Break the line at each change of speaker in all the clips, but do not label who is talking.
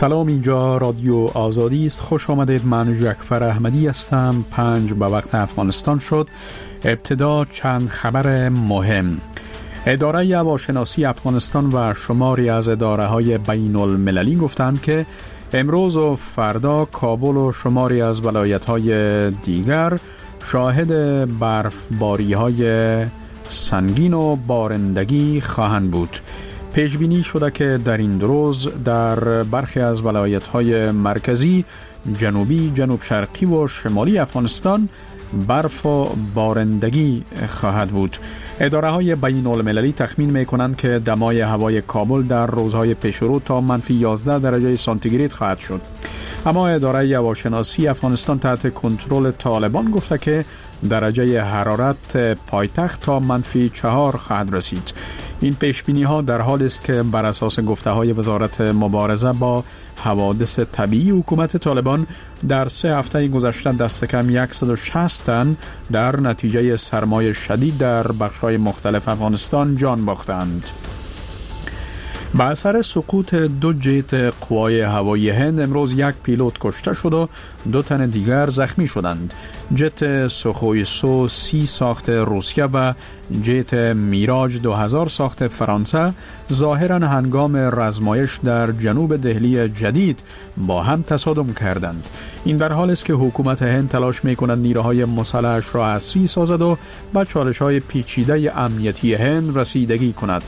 سلام، اینجا رادیو آزادی است. خوش آمدید. من جعفر احمدی هستم. 5 به وقت افغانستان شد. ابتدا چند خبر مهم. اداره هواشناسی افغانستان و شماری از اداره‌های بین المللی گفتند که امروز و فردا کابل و شماری از ولایت‌های دیگر شاهد برفباری‌های سنگین و بارندگی خواهند بود. پیش بینی شده که در این دو روز در برخی از ولایت‌های مرکزی، جنوبی، جنوب شرقی و شمالی افغانستان برف و بارندگی خواهد بود. اداره‌های بین المللی تخمین می‌کنند که دمای هوای کابل در روزهای پیشرو تا -11 درجه سانتیگراد خواهد شد. اما اداره هواشناسی افغانستان تحت کنترل طالبان گفته که درجه حرارت پایتخت تا -4 خواهد رسید. این پیشبینی ها در حال است که بر اساس گفته های وزارت مبارزه با حوادث طبیعی حکومت طالبان در 3 هفته گذشته دست کم 160 تن در نتیجه سرمای شدید در بخش‌های مختلف افغانستان جان باختند. با اثر سقوط 2 جت قوای هوایی هند امروز 1 پیلوت کشته شد و 2 تن دیگر زخمی شدند. جت سوخوی سو 30 ساخت روسیه و جت میراج 2000 ساخت فرانسه ظاهراً هنگام رزمایش در جنوب دهلی جدید با هم تصادم کردند. این در حالی است که حکومت هند تلاش می‌کند نیروهای مسلحش را عصری سازد و به چالش‌های پیچیده امنیتی هند رسیدگی کند.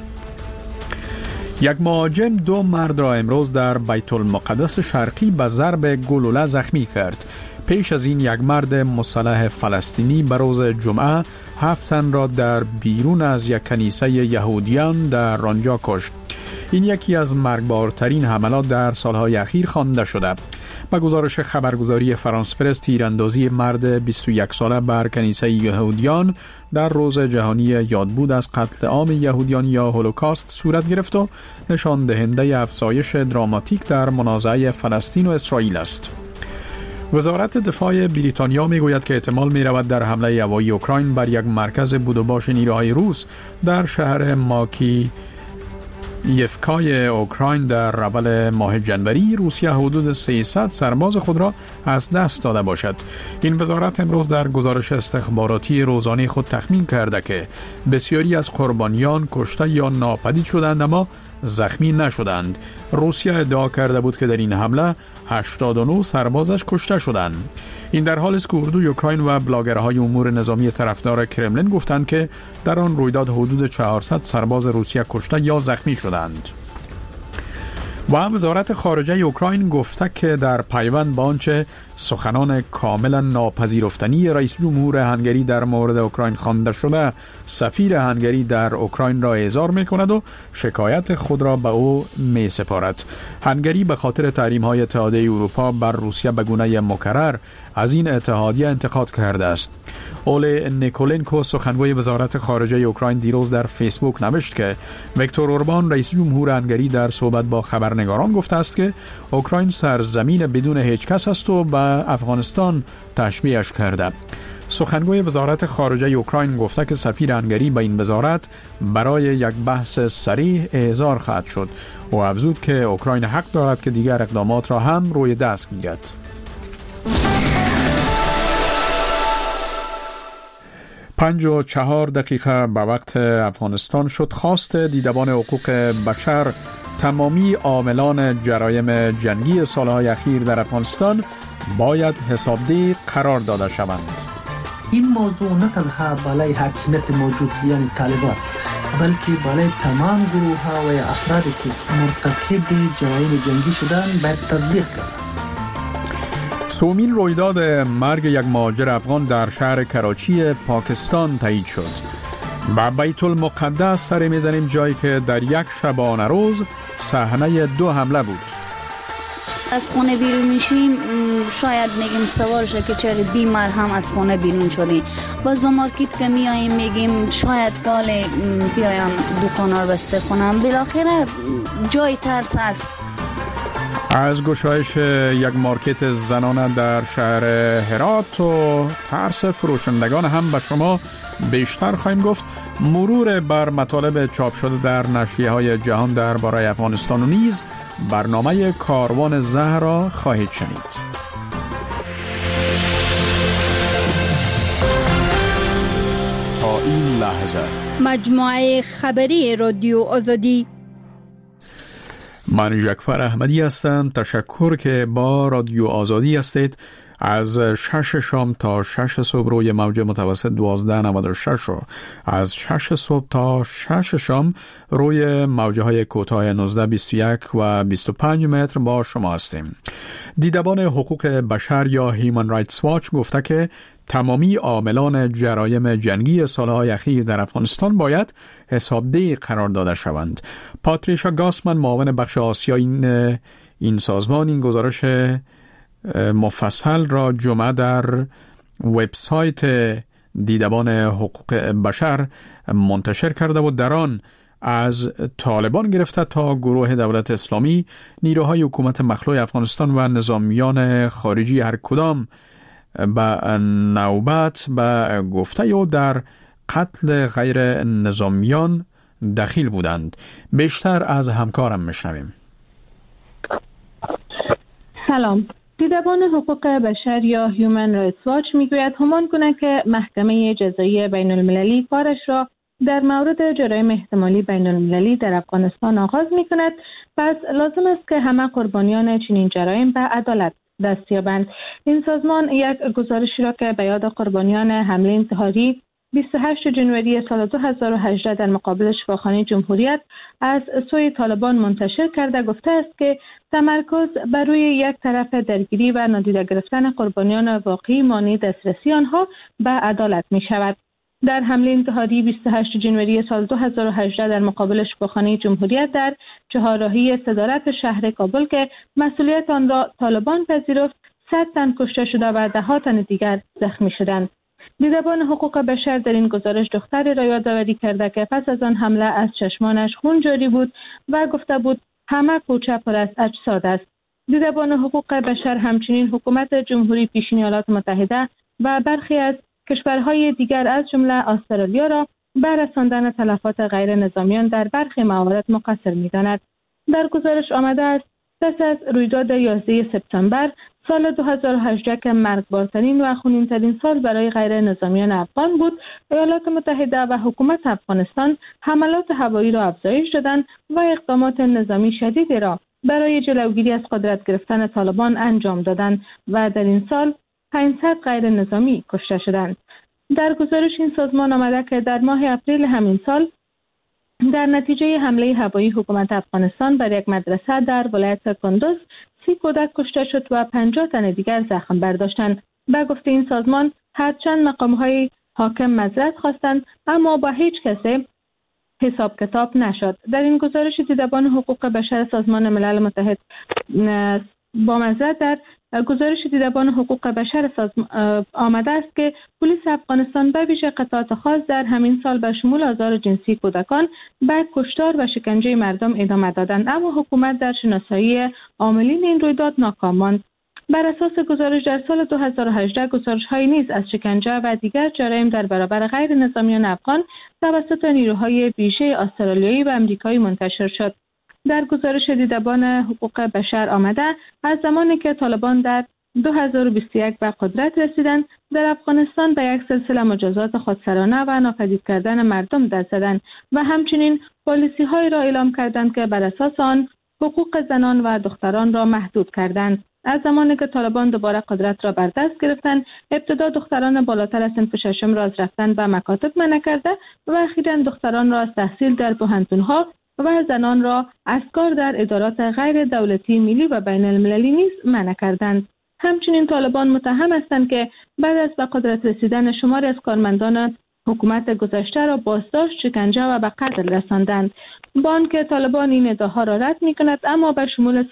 یک مهاجم 2 مرد را امروز در بیت المقدس شرقی به ضرب گلوله زخمی کرد. پیش از این یک مرد مسلح فلسطینی به روز جمعه 7 تن را در بیرون از یک کنیسه یهودیان در آنجا کشت. این یکی از مرگبارترین حملات در سالهای اخیر خوانده شده. با گزارش خبرگزاری فرانس پرس، تیراندازی مرد 21 ساله بر کنیسه یهودیان در روز جهانی یادبود از قتل عام یهودیان یا هولوکاست صورت گرفت و نشان دهنده افزایش دراماتیک در منازعه فلسطین و اسرائیل است. وزارت دفاع بریتانیا میگوید که احتمال می‌رود در حمله هوایی اوکراین بر یک مرکز بود و باش نیروهای روس در شهر ماکی یفکای اوکراین در اول ماه جنوری روسیه حدود 300 سرباز خود را از دست داده باشد. این وزارت امروز در گزارش استخباراتی روزانه خود تخمین کرده که بسیاری از قربانیان کشته یا ناپدید شدند اما زخمی نشدند. روسیه ادعا کرده بود که در این حمله 89 سربازش کشته شدند. این در حالی است که اردوی اوکراین و بلاگرهای امور نظامی طرفدار کرملین گفتند که در آن رویداد حدود 400 سرباز روسیه کشته یا زخمی شدند. و وزارت خارجه اوکراین گفته که در پیوند با آنچه سخنان کاملا ناپذیرفتنی رئیس جمهور هنگری در مورد اوکراین خوانده شده، سفیر هنگری در اوکراین را احضار می‌کند و شکایت خود را به او می‌سپارد. هنگری به خاطر تحریم‌های اتحادیه اروپا بر روسیه به گونه مکرر از این اتحادیه انتقاد کرده است. اولی نیکولنکو، سخنگوی وزارت خارجه اوکراین، دیروز در فیسبوک نوشت که ویکتور اوربان، رئیس جمهور هنگری، در صحبت با خبرنگاران گفته است که اوکراین سرزمین بدون هیچ کس است و به افغانستان تشبیهش کرده. سخنگوی وزارت خارجه اوکراین گفته که سفیر هنگری به این وزارت برای یک بحث صریح احضار خواهد شد و افزود که اوکراین حق دارد که دیگر اقدامات را هم روی دست گیرد. 5:04 به وقت افغانستان شد. خواست دیدبان حقوق بشر تمامی عاملان جرایم جنگی سالهای اخیر در افغانستان باید حسابدهی قرار داده شوند.
این موضوع نه تنها بالای حاکمیت موجود یعنی طالبان، بلکه بالای تمام گروه ها و افرادی که مرتکب جرایم جنگی شدن باید تطبیق کرد.
سومین رویداد مرگ یک مهاجر افغان در شهر کراچی پاکستان تایید شد. با بیت المقدس سر میزنیم، جایی که در یک شبانه روز صحنه 2 حمله بود.
از خونه بیرون میشیم شاید میگیم سوال شه که چرا بیمار هم از خونه بیرون شدیم. باز با مارکت که میاییم میگیم شاید باله بیایم دکانا رو بسته کنم. بالاخره جای ترس است.
از گشایش یک مارکت زنانه در شهر هرات و ترس فروشندگان هم به شما بیشتر خواهیم گفت. مرور بر مطالب چاپ شده در نشریه‌های جهان درباره افغانستان و نیز برنامه کاروان زهر را خواهید شنید. تا این لحظه
مجموعه خبری رادیو آزادی. من
جعفر احمدی هستم. تشکر که با رادیو آزادی هستید. از 6 شام تا 6 صبح روی موج متوسط 1296 و از 6 صبح تا 6 شام روی موجه های کوتاه 19، 21 و 25 متر با شما هستیم. دیدبان حقوق بشر یا هیومن رایتس واچ گفته که تمامی عاملان جرایم جنگی سالهای اخیر در افغانستان باید حسابدهی قرار داده شوند. پاتریشا گاسمن، معاون بخش آسیایی این سازمان، این گزارش مفصل را جمعه در وبسایت دیدبان حقوق بشر منتشر کرده و در آن از طالبان گرفته تا گروه دولت اسلامی، نیروهای حکومت مخلوع افغانستان و نظامیان خارجی هر کدام به نوبت به گفته او در قتل غیر نظامیان دخیل بودند. بیشتر از همکارم میشنویم.
سلام. دیدبان حقوق بشر یا هیومن رایتس واچ میگوید همان گونه که محکمه جزایی بین المللی کارش را در مورد جرایم احتمالی بین المللی در افغانستان آغاز می کند، پس لازم است که همه قربانیان چنین جرایم به عدالت دست یابند. این سازمان یک گزارشی را که به یاد قربانیان حمله انتحاری 28 جنوری سال 2018 در مقابل شفاخانه جمهوریت از سوی طالبان منتشر کرده گفته است که تمرکز بر روی یک طرف درگیری و نادیده گرفتن قربانیان واقعی مانع دسترسی آنها به عدالت می شود. در حمله انتحاری 28 جنوری سال 2018 در مقابل شفاخانه جمهوریت در چهارراهی صدارت شهر کابل که مسئولیت آن را طالبان پذیرفت، 100 تن کشته شده و ده تن دیگر زخمی شدند. دیدبان حقوق بشر در این گزارش دختری را یادآوری کرده که پس از آن حمله از چشمانش خون جاری بود و گفته بود همه کوچه پر از اجساد است. دیدبان حقوق بشر همچنین حکومت جمهوری پیشین ایالات متحده و برخی از کشورهای دیگر از جمله استرالیا را بر رساندن تلفات غیر نظامیان در برخی موارد مقصر می‌داند. در گزارش آمده است پس از رویداد 11 سپتامبر سال 2018 که مرگبارترین و خونین‌ترین سال برای غیر نظامیان افغان بود، ایالات متحده و حکومت افغانستان حملات هوایی را افزایش دادند و اقدامات نظامی شدیدی را برای جلوگیری از قدرت گرفتن طالبان انجام دادند و در این سال 500 غیر نظامی کشته شدند. در گزارش این سازمان آمده که در ماه اپریل همین سال در نتیجه حمله هوایی حکومت افغانستان بر یک مدرسه در ولایت کندوز 30 کودک کشته شد و 50 تن دیگر زخم برداشتند. به گفته این سازمان هرچند مقام‌های حاکم معذرت خواستند اما با هیچ کسی حساب کتاب نشد. در این گزارش دیدبان حقوق بشر سازمان ملل متحد با معذرت در گزارش دیدبان حقوق بشر آمده است که پلیس افغانستان به ویژه قطعات خاص در همین سال به شمول آزار جنسی کودکان به کشتار و شکنجه مردم ادامه دادند، اما حکومت در شناسایی عاملین این رویداد ناکام ماند. بر اساس گزارش در سال 2018 گزارش‌هایی نیز از شکنجه و دیگر جرایم در برابر غیر نظامیان افغان توسط نیروهای ویژه استرالیایی و آمریکایی منتشر شد. در گزارش دیدبان حقوق بشر آمده از زمانی که طالبان در 2021 به قدرت رسیدند در افغانستان به یک سلسله مجازات خودسرانه و ناپدید کردن مردم دست زدند و همچنین پالیسی‌هایی را اعلام کردند که بر اساس آن حقوق زنان و دختران را محدود کردند. از زمانی که طالبان دوباره قدرت را بر دست گرفتند، ابتدا دختران بالاتر از صنف ششم را از رفتن به مکاتب منع کرده و اخیراً دختران را از تحصیل در پوهنتون‌ها و زنان را از کار در ادارات غیر دولتی ملی و بین المللی نیز منع کردند. همچنین طالبان متهم هستند که بعد از به قدرت رسیدن شماری از کارمندان حکومت گذشته را بازداشت، شکنجه و به قتل رساندند. با آنکه طالبان این ادعاها را رد می‌کند، اما به شمول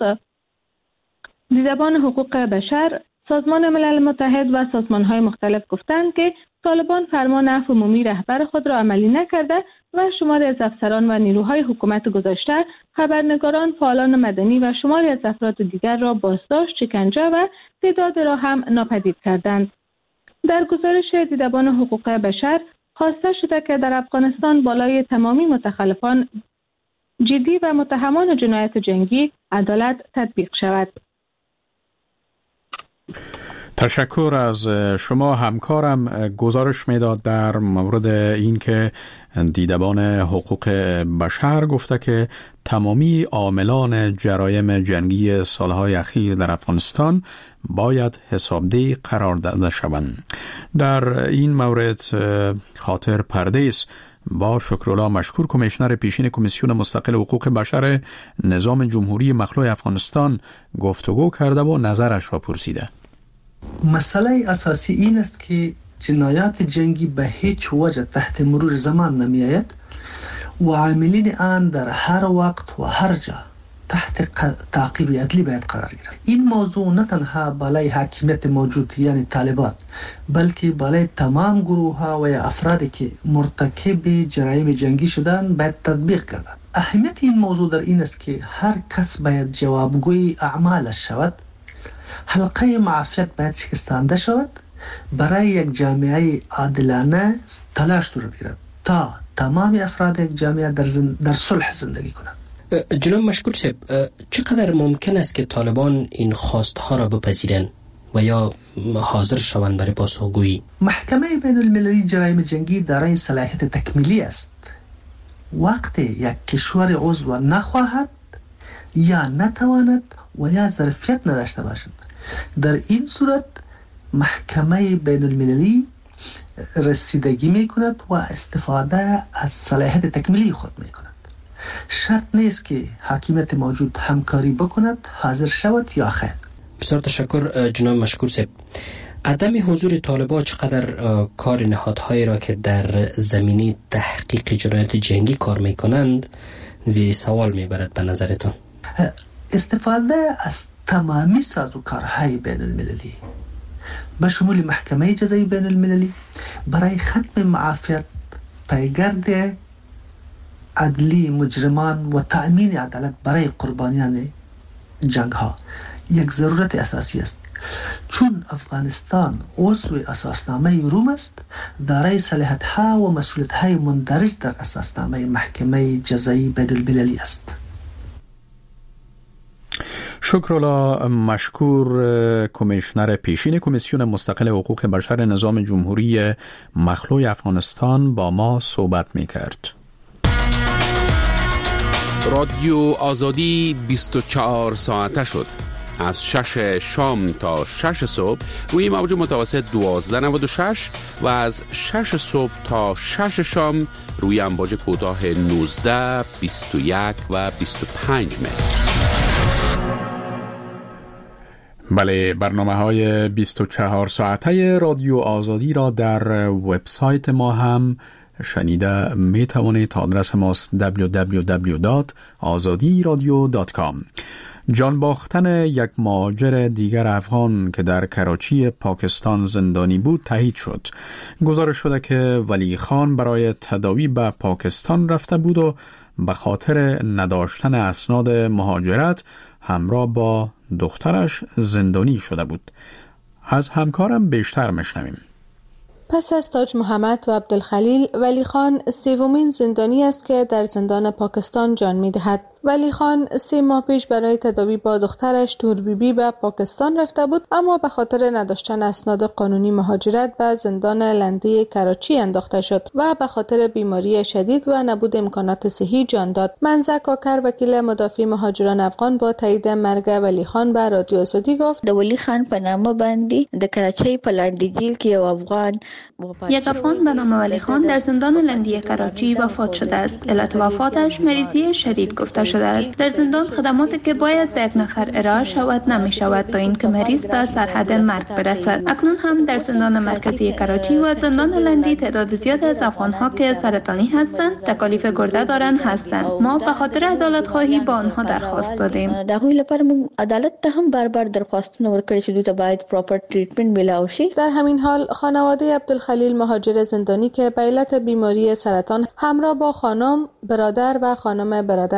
دیدبان حقوق بشر، سازمان ملل متحد و سازمان‌های مختلف گفتند که طالبان فرمان عفو عمومی رهبر خود را عملی نکرده و شماری از افسران و نیروهای حکومت گذشته، خبرنگاران، فعالان مدنی و شماری از افراد دیگر را بازداشت، شکنجه و تعداد را هم ناپدید کردند. در گزارش دیدبان حقوق بشر، خواسته شده که در افغانستان بالای تمامی متخلفان جدی و متهمان جنایت جنگی عدالت تطبیق شود.
تشکر از شما. همکارم گزارش میداد در مورد این که دیدبان حقوق بشر گفته که تمامی عاملان جرایم جنگی سالهای اخیر در افغانستان باید حسابدهی قرار داده شوند. در این مورد خاطر پردیس با شکرالله مشکور، کمیشنر پیشین کمیسیون مستقل حقوق بشر نظام جمهوری مخلوع افغانستان گفتگو کرده و نظرش را پرسیده.
مسئله اساسی این است که جنایات جنگی به هیچ وجه تحت مرور زمان نمی آید و عاملین آن در هر وقت و هر جا تحت تعقیب عدلی باید قرار گیرد. این موضوع نه تنها بالای حاکمیت موجود یعنی طالبان، بلکه بالای تمام گروه ها و افرادی که مرتکب جرایم جنگی شدن باید تطبیق گردد. اهمیت این موضوع در این است که هر کس باید جوابگوی اعمالش شود. حلقه معافیت باید شکستانده شود. برای یک جامعه عادلانه تلاش صورت گیرد تا تمام افراد یک جامعه در صلح زندگی کنند.
جناب مشکور صاحب، چقدر ممکن است که طالبان این خواستها را بپذیرند و یا حاضر شوند برای پاسخگویی؟
محکمه بین المللی جرایم جنگی دارای صلاحیت تکمیلی است. وقتی یک کشور عضو نخواهد یا نتواند و یا ظرفیت نداشته باشد، در این صورت محکمه بین المللی رسیدگی می کند و استفاده از صلاحیت تکمیلی خود می کند. شرط نیست که حاکمیت موجود همکاری بکند، حاضر شود یا خیر.
بسیار تشکر جناب مشکور صاحب. عدم حضور طالبان چقدر کار نهادهایی را که در زمینه تحقیق جنایت جنگی کار می کنند زیر سوال می برد به نظرتان؟
استفاده از تمامی سازوکارهای بین المللی به شمول محکمه جزایی بین المللی برای ختم معافیت، پیگرد عدلی مجرمان و تأمین عدالت برای قربانیان جنگ ها یک ضرورت اساسی است. چون افغانستان عضو اساسنامه روم است، دارای صلاحیت ها و مسئولیت های مندرج در اساسنامه محکمه جزایی بین المللی است.
شکرالله مشکور، کمیشنر پیشین کمیسیون مستقل حقوق بشر نظام جمهوری مخلوع افغانستان با ما صحبت می کرد.
رادیو آزادی 24 ساعته شد. از 6 شام تا 6 صبح روی موج متوسط 1296 و از 6 صبح تا 6 شام روی امواج کوتاه 19، 21 و 25 متر.
بله، برنامه‌های 24 ساعته رادیو آزادی را در وبسایت ما هم شنیده می توانید. آدرس ماست www.azadiradio.com. جان باختن یک مهاجر دیگر افغان که در کراچی پاکستان زندانی بود تایید شد. گزارش شده که ولی خان برای تداوی به پاکستان رفته بود و به خاطر نداشتن اسناد مهاجرت همراه با دخترش زندانی شده بود. از همکارم بیشتر میشنویم.
پس از تاج محمد و عبدالخلیل، ولی خان سومین زندانی است که در زندان پاکستان جان می‌دهد. ولی خان 3 ماه پیش برای تداوی با دخترش تور بیبی به پاکستان رفته بود، اما به خاطر نداشتن اسناد قانونی مهاجرت به زندان لندی کراچی انداخته شد و به خاطر بیماری شدید و نبود امکانات صحی جان داد. منزه کاکر، وکیل مدافع مهاجران افغان، با تایید مرگ ولی خان به رادیو آزادی گفت:
د ولی خان په نامه باندې د کراچۍ په لندي جیل کې یو افغان
یک افغان به نام ولی خان در زندان لندی کراچی وفات شده است. علت وفاتش مریضی شدید گفته شده است. در زندان خدماتی که باید به یک نفر ارائه شود نمی شود تا اینکه مریض به سرحد مرگ برسد. اکنون هم در زندان مرکزی کراچی و زندان لندی تعداد زیاد از افغان‌ها که سرطانی هستند، تکالیف گرده دارند هستند. ما به خاطر عدالت خواهی با آنها درخواست دادیم.
د هغوی لپاره موږ عدالت ته هم بار درخواستونه ورکړي چې دوی ته باید پراپر ټریټمنټ ملاو شي.
در همین حال خانواده عبدالخلیل مهاجر زندانی که به علت بیماری سرطان همراه با خانم، برادر و خانم برادر خانم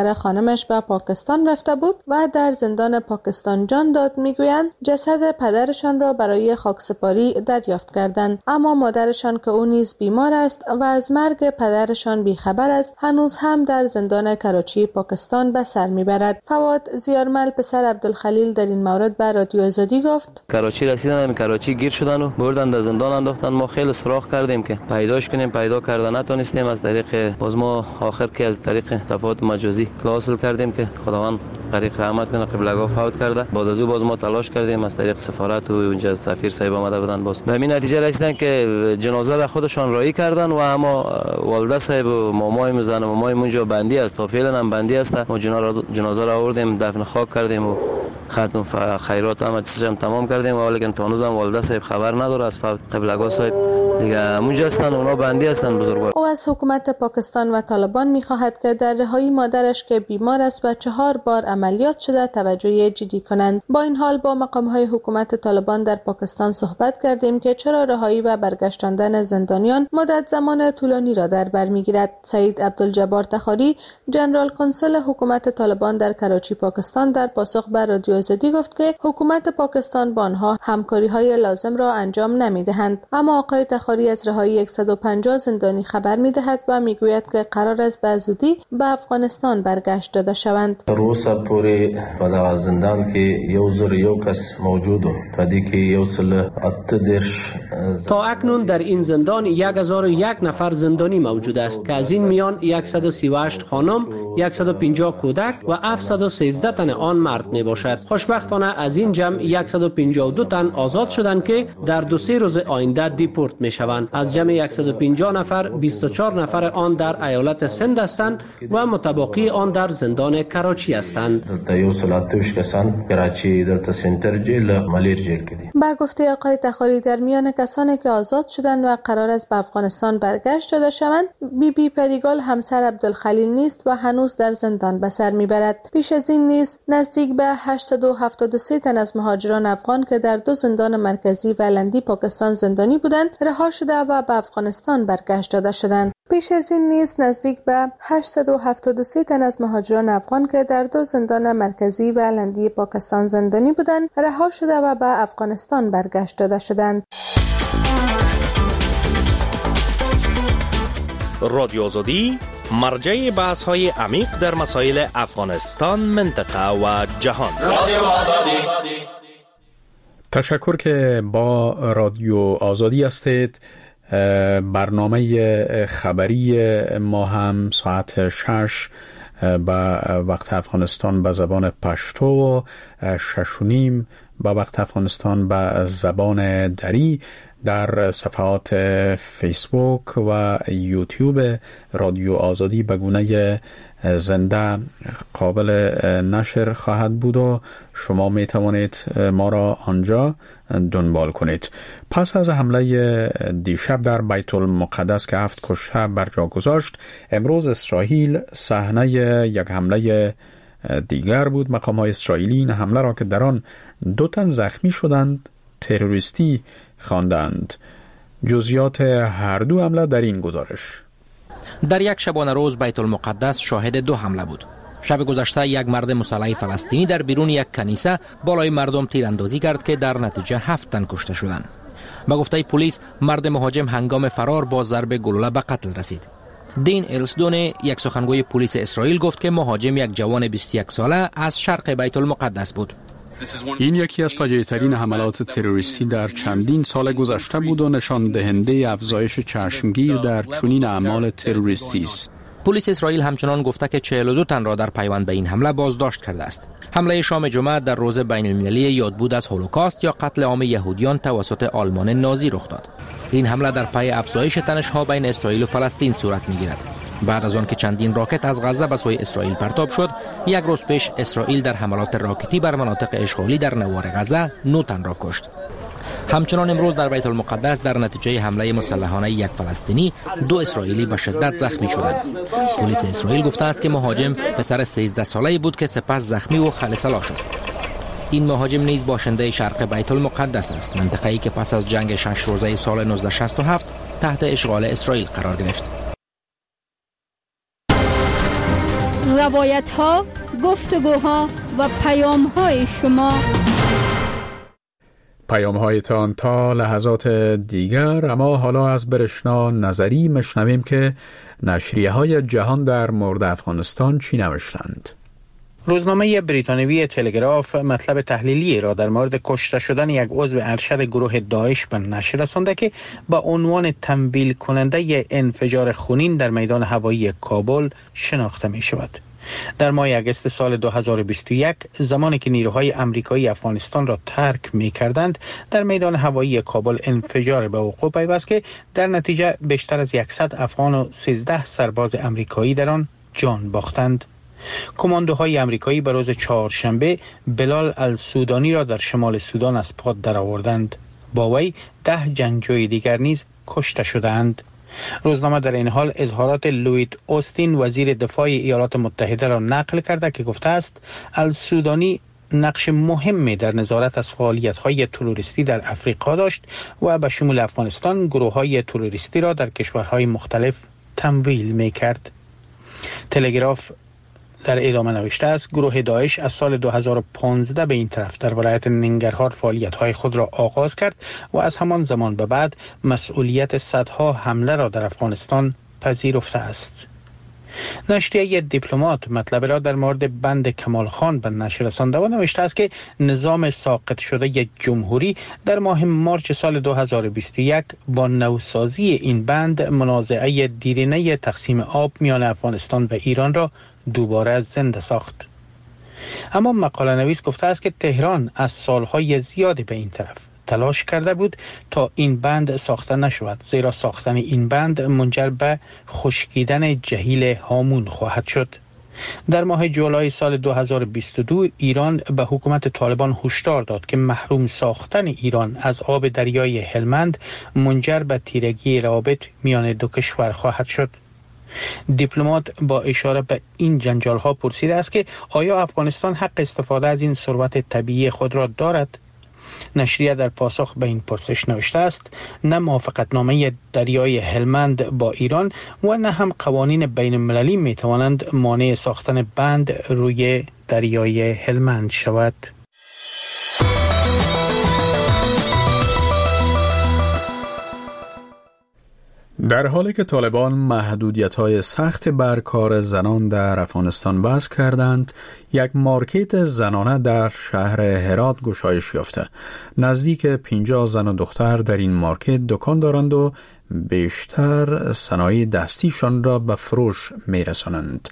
خانمش به پاکستان رفته بود و در زندان پاکستان جان داد. میگویند جسد پدرشان را برای خاکسپاری دریافت کردند، اما مادرشان که او نیز بیمار است و از مرگ پدرشان بیخبر است هنوز هم در زندان کراچی پاکستان به سر میبرد. فواد زیارمل پسر عبدالخلیل در این مورد به رادیو آزادی گفت
کراچی رسیدن، کراچی گیر شدن و بردن در زندان انداختن. ما خیلی سراغ کردیم که پیداش کنیم، پیدا کردن نتونستیم. از طریق باز ما آخر که از طریق تفاوت مجازی اطلاع حاصل کردیم که خداوند غریق رحمت کنه، قبلگاه فوت کرده. بعد از او باز ما تلاش کردیم از طریق سفارت و اونجا سفیر صاحب آمده بودن، باز به این نتیجه رسیدن که جنازه را خودشان راهی کردن و اما والده صاحب و مامای زن و مامای اونجا بندی است، تا فعلا هم بندی است. ما جنازه را آوردیم دفن خاک کردیم و ختم خیرات هم چیزام تمام کردیم، ولی تا هنوز هم والده صاحب خبر نداره از فوت قبلگاه صاحب. دیگه اونجا هستن، اونا بندی هستن بزرگوار.
او از حکومت پاکستان و طالبان می‌خواهد که در رهایی مادرش که بیمار است و 4 بار عملیات شده توجه جدی کنند. با این حال با مقام‌های حکومت طالبان در پاکستان صحبت کردیم که چرا رهایی و برگشتاندن زندانیان مدت زمان طولانی را در بر می‌گیرد. سعید عبدالجبار تخاری، جنرال کنسول حکومت طالبان در کراچی پاکستان، در پاسخ به رادیو آزادی گفت که حکومت پاکستان با آنها همکاری‌های لازم را انجام نمی‌دهند. اما آقای تخاری از رهایی 150 زندانی خبر می‌دهد و می‌گوید که قرار است به زودی به افغانستان برگشت داده شوند.
روسا پوری په زندان کې یو کس موجود و پدې کې یو سل
تا اکنون در این زندان 1001 نفر زندانی موجود است که از این میان 138 خانم، 150 کودک و 713 تن آن مرد می باشد. خوشبختانه از این جمع 152 تن آزاد شدند که در 2-3 روز آینده دیپورت می شوند. از جمع 150 نفر 24 نفر آن در ایالت سند هستند و متبقی آن در زندان کراچی هستند.
با گفته آقای تخاری در میان کسانی که آزاد شدند و قرار است به افغانستان برگشت داده شوند، بی پریگال همسر عبدالخلیل نیست و هنوز در زندان به سر میبرد. پیش از این نیز نزدیک به 873 تن از مهاجران افغان که در 2 زندان مرکزی و لندی پاکستان زندانی بودند رها شده و به افغانستان برگشت داده شدند. پیش از این نیز نزدیک به 873 تن از مهاجران افغان که در 2 زندان مرکزی و لندی پاکستان زندانی بودند رها شده و به افغانستان برگشت داده شدند.
رادیو آزادی مرجع بحث‌های عمیق در مسائل افغانستان، منطقه و جهان. رادیو آزادی.
تشکر که با رادیو آزادی هستید. برنامه خبری ما هم ساعت 6 به وقت افغانستان به زبان پشتو و 6:30 به وقت افغانستان به زبان دری در صفحات فیسبوک و یوتیوب رادیو آزادی به گونه زنده قابل نشر خواهد بود و شما می توانید ما را آنجا دنبال کنید. پس از حمله دیشب در بیت المقدس که 7 کشته بر جا گذاشت، امروز اسرائیل صحنه یک حمله دیگر بود. مقام‌های اسرائیلی این حمله را که در آن 2 تن زخمی شدند تروریستی خواندند. جزئیات هر 2 حمله در این گزارش.
در یک شبانه روز بیت المقدس شاهد 2 حمله بود. شب گذشته یک مرد مسلح فلسطینی در بیرون یک کنیسه بالای مردم تیراندازی کرد که در نتیجه 7 تن کشته شدند. به گفته پلیس مرد مهاجم هنگام فرار با ضرب گلوله به قتل رسید. دین السدون، یک سخنگوی پلیس اسرائیل، گفت که مهاجم یک جوان 21 ساله از شرق بیت المقدس بود.
این یکی از فاجعه‌ترین حملات تروریستی در چندین سال گذشته بود و نشان دهنده افزایش چشمگیر در چنین اعمال تروریستی است.
پلیس اسرائیل همچنان گفته که 42 تن را در پیوند به این حمله بازداشت کرده است. حمله شام جمعه در روز بین المللی یادبود از هولوکاست یا قتل عام یهودیان توسط آلمان نازی رخ داد. این حمله در پی افزایش تنش‌ها بین اسرائیل و فلسطین صورت می‌گیرد. بعد از آن که چندین راکت از غزه به سوی اسرائیل پرتاب شد، یک روز پیش اسرائیل در حملات راکتی بر مناطق اشغالی در نوار غزه 9 تن را کشت. همچنان امروز در بیت المقدس در نتیجه حمله مسلحانه یک فلسطینی 2 اسرائیلی به شدت زخمی شدند. پلیس اسرائیل گفته است که مهاجم پسر 13 ساله‌ای بود که سپس زخمی و خلسلا شد. این مهاجم نیز باشنده شرق بیت المقدس است، منطقه‌ای که پس از جنگ 6 روزه سال 1967 تحت اشغال اسرائیل قرار گرفت.
روایت ها، گفتگوها و پیام های شما.
پیام هایتان تا لحظات دیگر. اما حالا از برشنا نظری مشنویم که نشریه های جهان در مورد افغانستان چی نوشتند.
روزنامه بریتانیایی تلگراف مطلب تحلیلی را در مورد کشته شدن یک عضو ارشد گروه داعش به نشر رسانده که با عنوان تمویل کننده انفجار خونین در میدان هوایی کابل شناخته می شود. در ماه اگست سال 2021 زمانی که نیروهای آمریکایی افغانستان را ترک می کردند، در میدان هوایی کابل انفجار به وقوع پیوست که در نتیجه بیشتر از 100 افغان و 13 سرباز آمریکایی در آن جان باختند. کماندوهای آمریکایی به روز چهارشنبه بلال السودانی را در شمال سودان از پاد درآوردند. با وی 10 جنگجوی دیگر نیز کشته شدند. روزنامه در این حال اظهارات لوید اوستین وزیر دفاع ایالات متحده را نقل کرده که گفته است السودانی نقش مهمی در نظارت از فعالیت‌های تروریستی در افریقا داشت و به شمول افغانستان گروه‌های تروریستی را در کشورهای مختلف تمویل می‌کرد. تلگراف در ادامه نوشته است گروه داعش از سال 2015 به این طرف در ولایت ننگرهار فعالیت‌های خود را آغاز کرد و از همان زمان به بعد مسئولیت صدها حمله را در افغانستان پذیرفته است. نشریه دیپلمات مطلب را در مورد بند کمال خان به نشر رسانده و نوشته است که نظام ساقط شده جمهوری در ماه مارچ سال 2021 با نوسازی این بند منازعه دیرینه تقسیم آب میان افغانستان و ایران را دوباره زنده ساخت. اما مقاله نویس گفته است که تهران از سالهای زیادی به این طرف تلاش کرده بود تا این بند ساخته نشود، زیرا ساختن این بند منجر به خشکیدن جهیل هامون خواهد شد. در ماه جولای سال 2022 ایران به حکومت طالبان هشدار داد که محروم ساختن ایران از آب دریای هلمند منجر به تیرگی روابط میان دو کشور خواهد شد. دیپلمات با اشاره به این جنجال ها پرسیده است که آیا افغانستان حق استفاده از این ثروت طبیعی خود را دارد؟ نشریه در پاسخ به این پرسش نوشته است نه موافقتنامه دریای هلمند با ایران و نه هم قوانین بین المللی می توانند مانع ساختن بند روی دریای هلمند شود.
در حالی که طالبان محدودیت‌های سخت بر کار زنان در افغانستان وضع کردند، یک مارکت زنانه در شهر هرات گشایش یافته. نزدیک 50 زن و دختر در این مارکت دکان دارند و بیشتر صنایع دستیشان را به فروش می‌رسانند.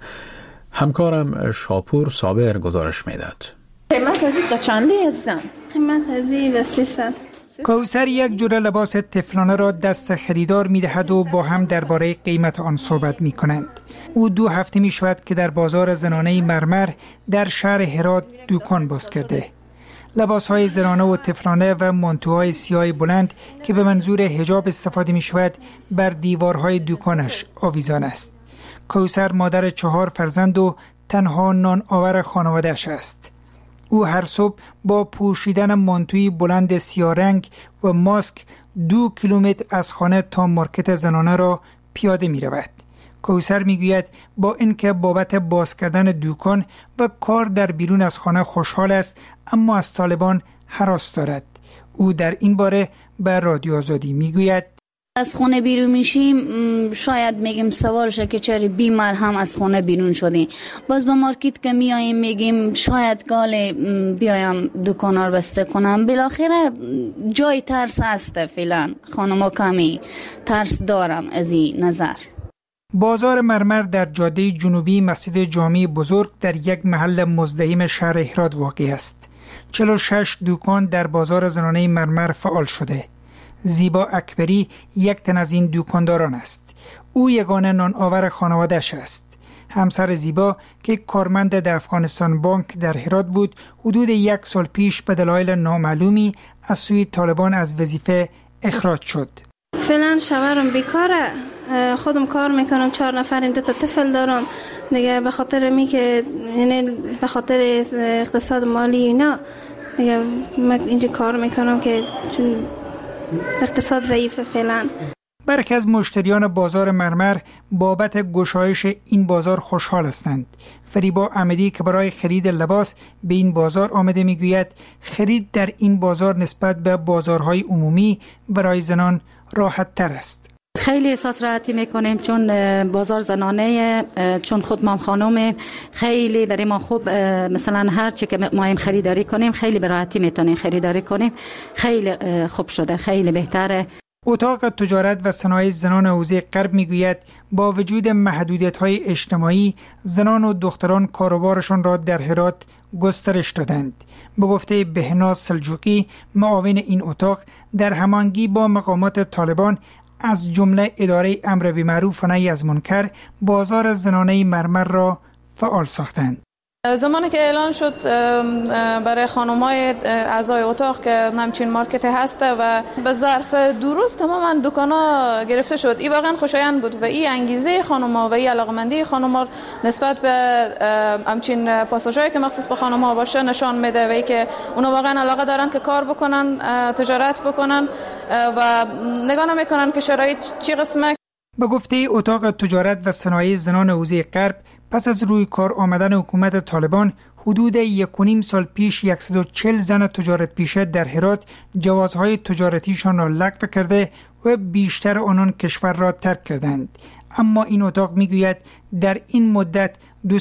همکارم شاپور صابر گزارش می‌داد.
قیمت از این چندی هستم؟ قیمت از این 300.
کوثر یک جوره لباس طفلانه را دست خریدار می دهد و با هم درباره قیمت آن صحبت می کنند. او 2 هفته می شود که در بازار زنانه مرمر در شهر هرات دکان باز کرده. لباس های زنانه و طفلانه و مانتوهای سیاه بلند که به منظور حجاب استفاده می شود بر دیوارهای دکانش آویزان است. کوثر مادر 4 فرزند و تنها نان آور خانواده‌اش است. او هر صبح با پوشیدن مانتوی بلند سیاه رنگ و ماسک 2 کیلومتر از خانه تا مارکت زنانه را پیاده می رود. کوثر می گوید با اینکه بابت باز کردن دکان و کار در بیرون از خانه خوشحال است، اما از طالبان هراس دارد. او در این باره به رادیو آزادی می گوید
از خونه بیرون میشیم شاید میگیم سوال شه که چرا بیمار هم از خونه بیرون شدیم. باز به مارکت که میاییم میگیم شاید گاله بیایم دکانا رو بسته کنم. بالاخره جای ترس هست. فعلا خانما کمی ترس دارم از این نظر.
بازار مرمر در جاده جنوبی مسجد جامع بزرگ در یک محل مزدحم شهر هرات واقع است. 46 دکان در بازار زنانه مرمر فعال شده. زیبا اکبری یک تن از این دکانداران است. او یگانه نان آور خانواده‌اش است. همسر زیبا که کارمند در افغانستان بانک در هرات بود، حدود 1 سال پیش به دلایل نامعلومی از سوی طالبان از وظیفه اخراج شد.
فعلا شوهرم بیکاره، خودم کار میکنم، 4 نفریم، 2 تا طفل دارم دیگه. به خاطر می که یعنی به خاطر اقتصاد مالی اینا دیگه من اینجا کار میکنم که چون اقتصاد ضعیفه فعلا.
برخی از مشتریان بازار مرمر بابت گشایش این بازار خوشحال هستند. فریبا احمدی که برای خرید لباس به این بازار آمده میگوید خرید در این بازار نسبت به بازارهای عمومی برای زنان راحت تر است.
خیلی احساس راحتی میکنیم چون بازار زنانه، چون خود ما خانم خیلی برای ما خوب، مثلا هر چی که ما هم خریداری کنیم خیلی به راحتی میتونیم خریداری کنیم. خیلی خوب شده، خیلی بهتره.
اتاق تجارت و صنایع زنان حوزه غرب میگوید با وجود محدودیت‌های اجتماعی زنان و دختران کاروبارشان را در هرات گسترش دادند. به گفته بهناز سلجوقی معاون این اتاق، در هماهنگی با مقامات طالبان از جمله اداره امر بالمعروف و نهی از منکر بازار زنانه مرمر را فعال ساختند.
زمانی که اعلان شد برای خانم‌های اعضای اتاق که همچین مارکت هسته و به ظرف 2 روز تماما دکانا گرفته شد، این واقعا خوشایند بود و این انگیزه خانم‌ها و این علاقمندی خانم‌ها نسبت به همچین پاساژهایی که مخصوص به خانم‌ها باشه نشان میده و اینکه اونا واقعا علاقه دارن که کار بکنن، تجارت بکنن و نگاه نمیکنن که شرایط چی قسمه.
به گفته اتاق تجارت و صنایع زنان حوزه غرب، پس از روی کار آمدن حکومت طالبان حدود 1.5 سال پیش 140 زن تجارت پیشه در هرات جوازهای تجارتیشان را لغو کرده و بیشتر آنان کشور را ترک کردند. اما این اتاق میگوید در این مدت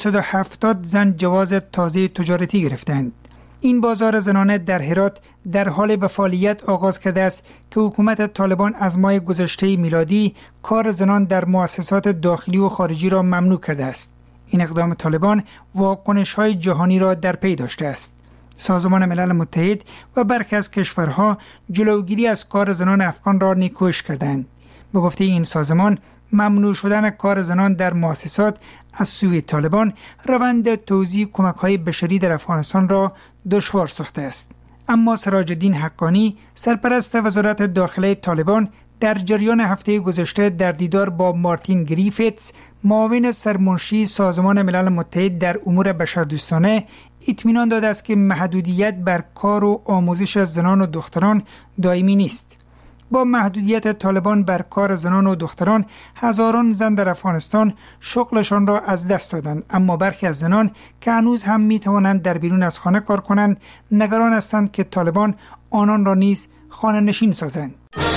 270 زن جواز تازه تجارتی گرفتند. این بازار زنانه در هرات در حال به فعالیت آغاز کرده است که حکومت طالبان از ماه گذشته میلادی کار زنان در مؤسسات داخلی و خارجی را ممنوع کرده است. این اقدام طالبان واکنش‌های جهانی را در پی داشته است. سازمان ملل متحد و برخی از کشورها جلوگیری از کار زنان افغان را نیکوش کردند. به گفته این سازمان، ممنوع شدن کار زنان در مؤسسات از سوی طالبان روند توزیع کمک‌های بشری در افغانستان را دشوار ساخته است. اما سراج الدین حقانی، سرپرست وزارت داخله طالبان، در جریان هفته گذشته در دیدار با مارتین گریفیتس، معاون سرمنشی سازمان ملل متحد در امور بشردوستانه، اطمینان داده است که محدودیت بر کار و آموزش زنان و دختران دائمی نیست. با محدودیت طالبان بر کار زنان و دختران، هزاران زن در افغانستان شغلشان را از دست دادند، اما برخی از زنان که هنوز هم می توانند در بیرون از خانه کار کنند، نگران هستند که طالبان آنان را نیز خانه نشین سازند.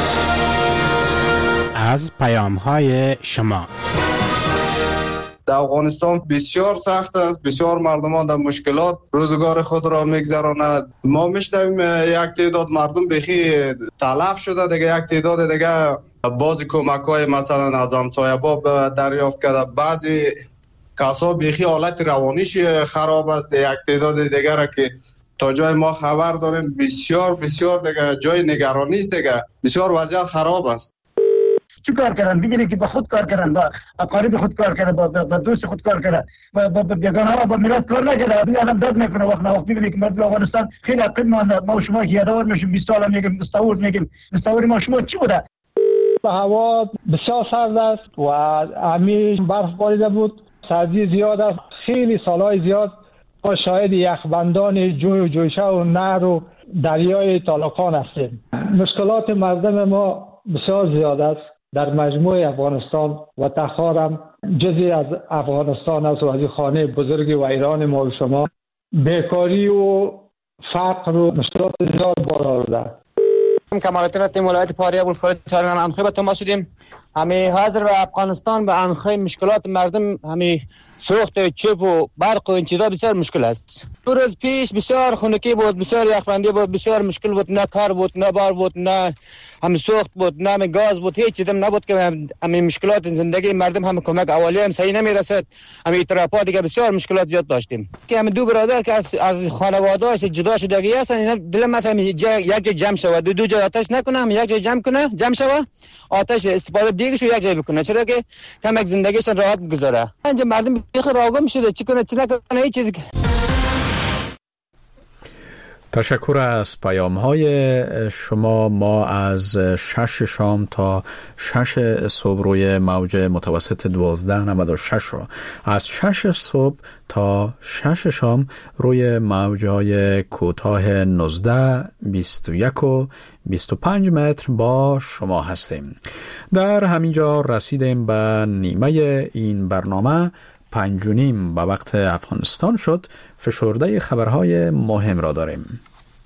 از پیام‌های شما.
در افغانستان بسیار سخت است، بسیار مردمان در مشکلات روزگار خود را میگذرانند. ما میشنویم یک تعداد مردم بخی تلف شده، دیگه یک تعداد دیگه بعضی کمک‌های مثلا از همسایه با دریافت کرده، بعضی کسا بخی حالت روانیش خراب است، یک تعداد دیگه که تا جای ما خبر داریم بسیار دیگه جای نگرانی است، دیگه بسیار وضعیت خراب است.
چی کار کردن؟ بگیری که با خود کار کردن، با اقارب خود کار کردن، با دوست خود کار کردن، با بیگانه ها با میراث کار نکردن. این آدم داد میکنه وقت نوقت میبینی که مردم افغانستان خیلی عقیم مانده. ما و شما که یادآور میشیم 20 سال میگیم مستعور ما شما چی بوده؟
هوا بسیار سرد است و همیشه برف باریده بود، سردی زیاد است، خیلی سالهای زیاد ما شاهد یخبندان جوی و جویشه و نهر و دریای تالاکان هستیم. مشکلات مردم ما بسیار زیاد است در مجموع افغانستان و تخارم جزی از افغانستان است و از خانه بزرگ و ایران ما و شما بیکاری و فقر و مشکلات زیاد بالا آورده.
کمالتون تیم ولایت پاریا بولفورد چارگان انخوی به تماس شدیم. همی حاضر به افغانستان به انخوی مشکلات مردم، همی سوخت چوب و برق و این چیزا بسیار مشکل است. دو روز پیش بسیار خنکی بود، بسیار یخبندی بود، بسیار مشکل بود، نه کار بود، نه بار بود، نه همی سوخت بود، نه گاز بود، هیچ چیزم نبود که همی مشکلات زندگی مردم هم کمک اولیه هم صحیح نمیرسد. همی اطرافات دیگه بسیار مشکلات زیاد داشتیم. که هم دو برادر که از خانواده‌اش جدا شدگی هستن، اینا دلم مثلا یک جا جمع شود، دو جا آتش نکنه، هم یک جا جمع شود، آتش استفاده دیگه شو یک جا بکنه، چرا که کم یک زندگیشون راحت بگذاره. اینجا مردم بیخ راگم شده، چی کنه چی نکنه هیچ چیزی.
تشکر از پیام های شما. ما از 6 شام تا 6 صبح روی موج متوسط 1296 رو، از 6 صبح تا 6 شام روی موج های کوتاه 19 21 و 25 متر با شما هستیم. در همینجا رسیدیم به نیمه این برنامه. 5:30 به وقت افغانستان شد. فشرده خبرهای مهم را داریم.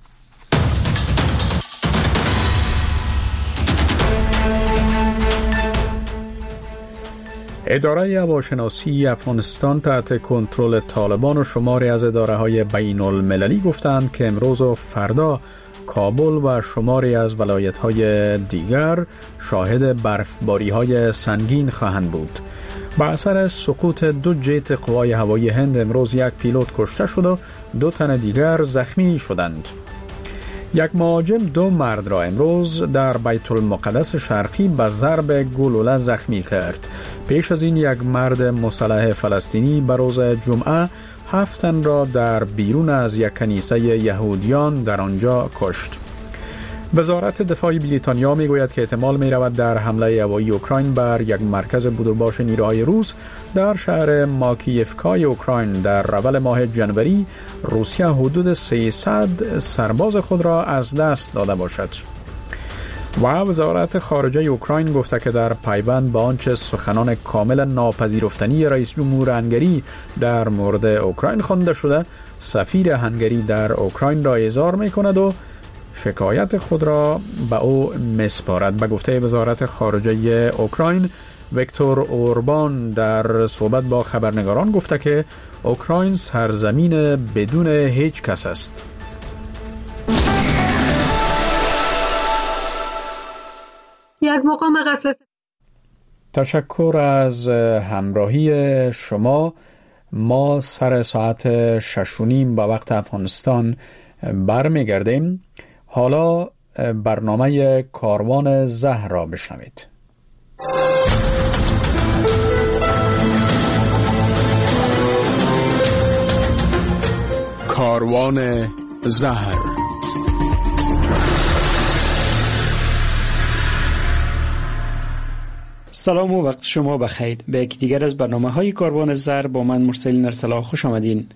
اداره هواشناسی افغانستان تحت کنترل طالبان و شماری از اداره‌های بین المللی گفتند که امروز و فردا کابل و شماری از ولایت‌های دیگر شاهد برفباری‌های سنگین خواهند بود. با اثر سقوط 2 جت قوای هوایی هند امروز 1 پیلوت کشته شد و 2 تن دیگر زخمی شدند. یک مهاجم 2 مرد را امروز در بیت المقدس شرقی به ضرب گلوله زخمی کرد. پیش از این یک مرد مسلح فلسطینی به روز جمعه 7 تن را در بیرون از یک کنیسه یهودیان در آنجا کشت. وزارت دفاع بریتانیا میگوید که احتمال می رود در حمله هوایی اوکراین بر یک مرکز بودوباش نیروهای روس در شهر ماکییفکای اوکراین در اول ماه جنوری روسیه حدود 300 سرباز خود را از دست داده باشد. و وزارت خارجه اوکراین گفته که در پیوند به آنچه سخنان کاملا ناپذیرفتنی رئیس جمهور هنگری در مورد اوکراین خوانده شده، سفیر هنگری در اوکراین را اظهار می کند و شکایت خود را به او میسپارد. به گفته وزارت خارجه اوکراین، ویکتور اوربان در صحبت با خبرنگاران گفته که اوکراین سرزمین بدون هیچ کس است.
یک مقام قصر.
تشکر از همراهی شما. ما سر ساعت 6:30 به وقت افغانستان برمیگردیم. حالا برنامه کاروان زهر را بشنوید. کاروان زهر.
سلام و وقت شما بخیر. به یکی دیگر از برنامه‌های کاروان زهر با من مرسل نرسلا خوش آمدین.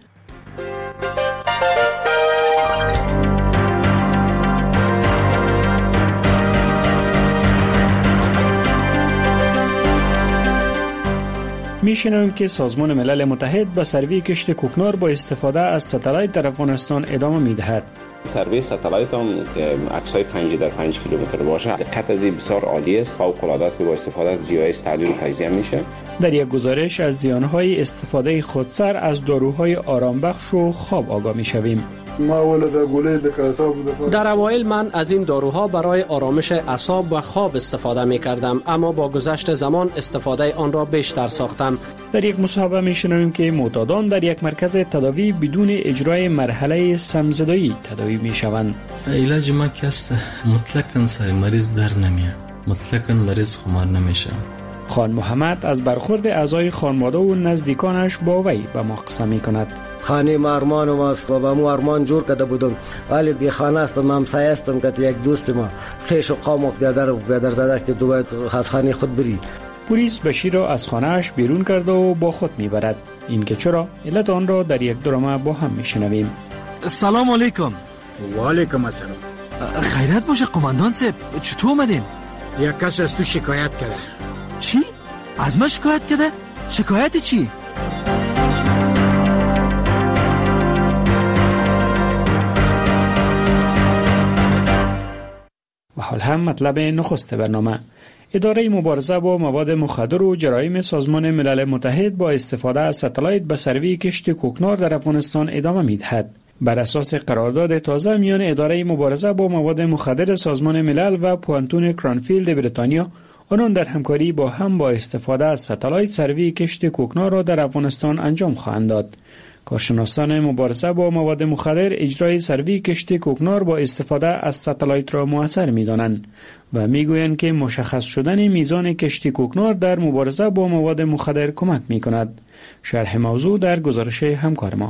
میشنویم که سازمان ملل متحد به سروی کشت کوکنار با استفاده از ستلایت در افغانستان ادامه میدهد.
سروی ستلایت هم که عکسای 5 در 5 کیلومتر باشه دقت از بسیار عالی است، فوق العاده است که با استفاده از GIS تحلیل و تجزیه میشه.
در یک گزارش از زیانهای استفاده خودسر از داروهای آرامبخش و خواب آگاه میشویم.
در اوایل من از این داروها برای آرامش اعصاب و خواب استفاده می کردم، اما با گذشت زمان استفاده آن را بیشتر ساختم.
در یک مصاحبه می شنویم که معتادان در یک مرکز تداوی بدون اجرای مرحله سمزدایی تداوی می شوند.
علاج ما که است مطلقاً سر مریض در نمیاد، مطلقاً مریض خمار نمیشه.
خان محمد از برخورد اعضای خانواده و نزدیکانش با وی به ما قصه می کند.
خانه ما ارمان است و با مو ارمان جور کرده بودم، ولی بی خانه استم، همسایه استم که یک دوست ما خیش و قام و بیادر زده که تو باید از خانه خود بری.
پلیس بشیر را از خانه‌اش بیرون کرده و با خود میبرد. این که چرا علت آن را در یک درامه با هم میشنویم.
سلام علیکم.
و علیکم السلام.
خیرت باشه قماندان صاحب، چطور اومدین؟
یک کس از تو شکایت کرده.
چی؟ از من شکایت کرده؟ شکایت چی؟
و حال هم مطلب نخست برنامه. اداره مبارزه با مواد مخدر و جرایم سازمان ملل متحد با استفاده از ستلایت به سروی کشت کوکنار در افغانستان ادامه می‌دهد. بر اساس قرارداد تازه میان اداره مبارزه با مواد مخدر سازمان ملل و پوانتون کرانفیلد بریتانیا، آنان در همکاری با هم با استفاده از ستلایت سروی کشت کوکنار را در افغانستان انجام خواهند داد. کارشناسان مبارزه با مواد مخدر اجرای سروی کشت کوکنار با استفاده از ستلایت را مؤثر می‌دانند و می‌گویند که مشخص شدن میزان کشت کوکنار در مبارزه با مواد مخدر کمک می‌کند. شرح موضوع در گزارش همکار ما.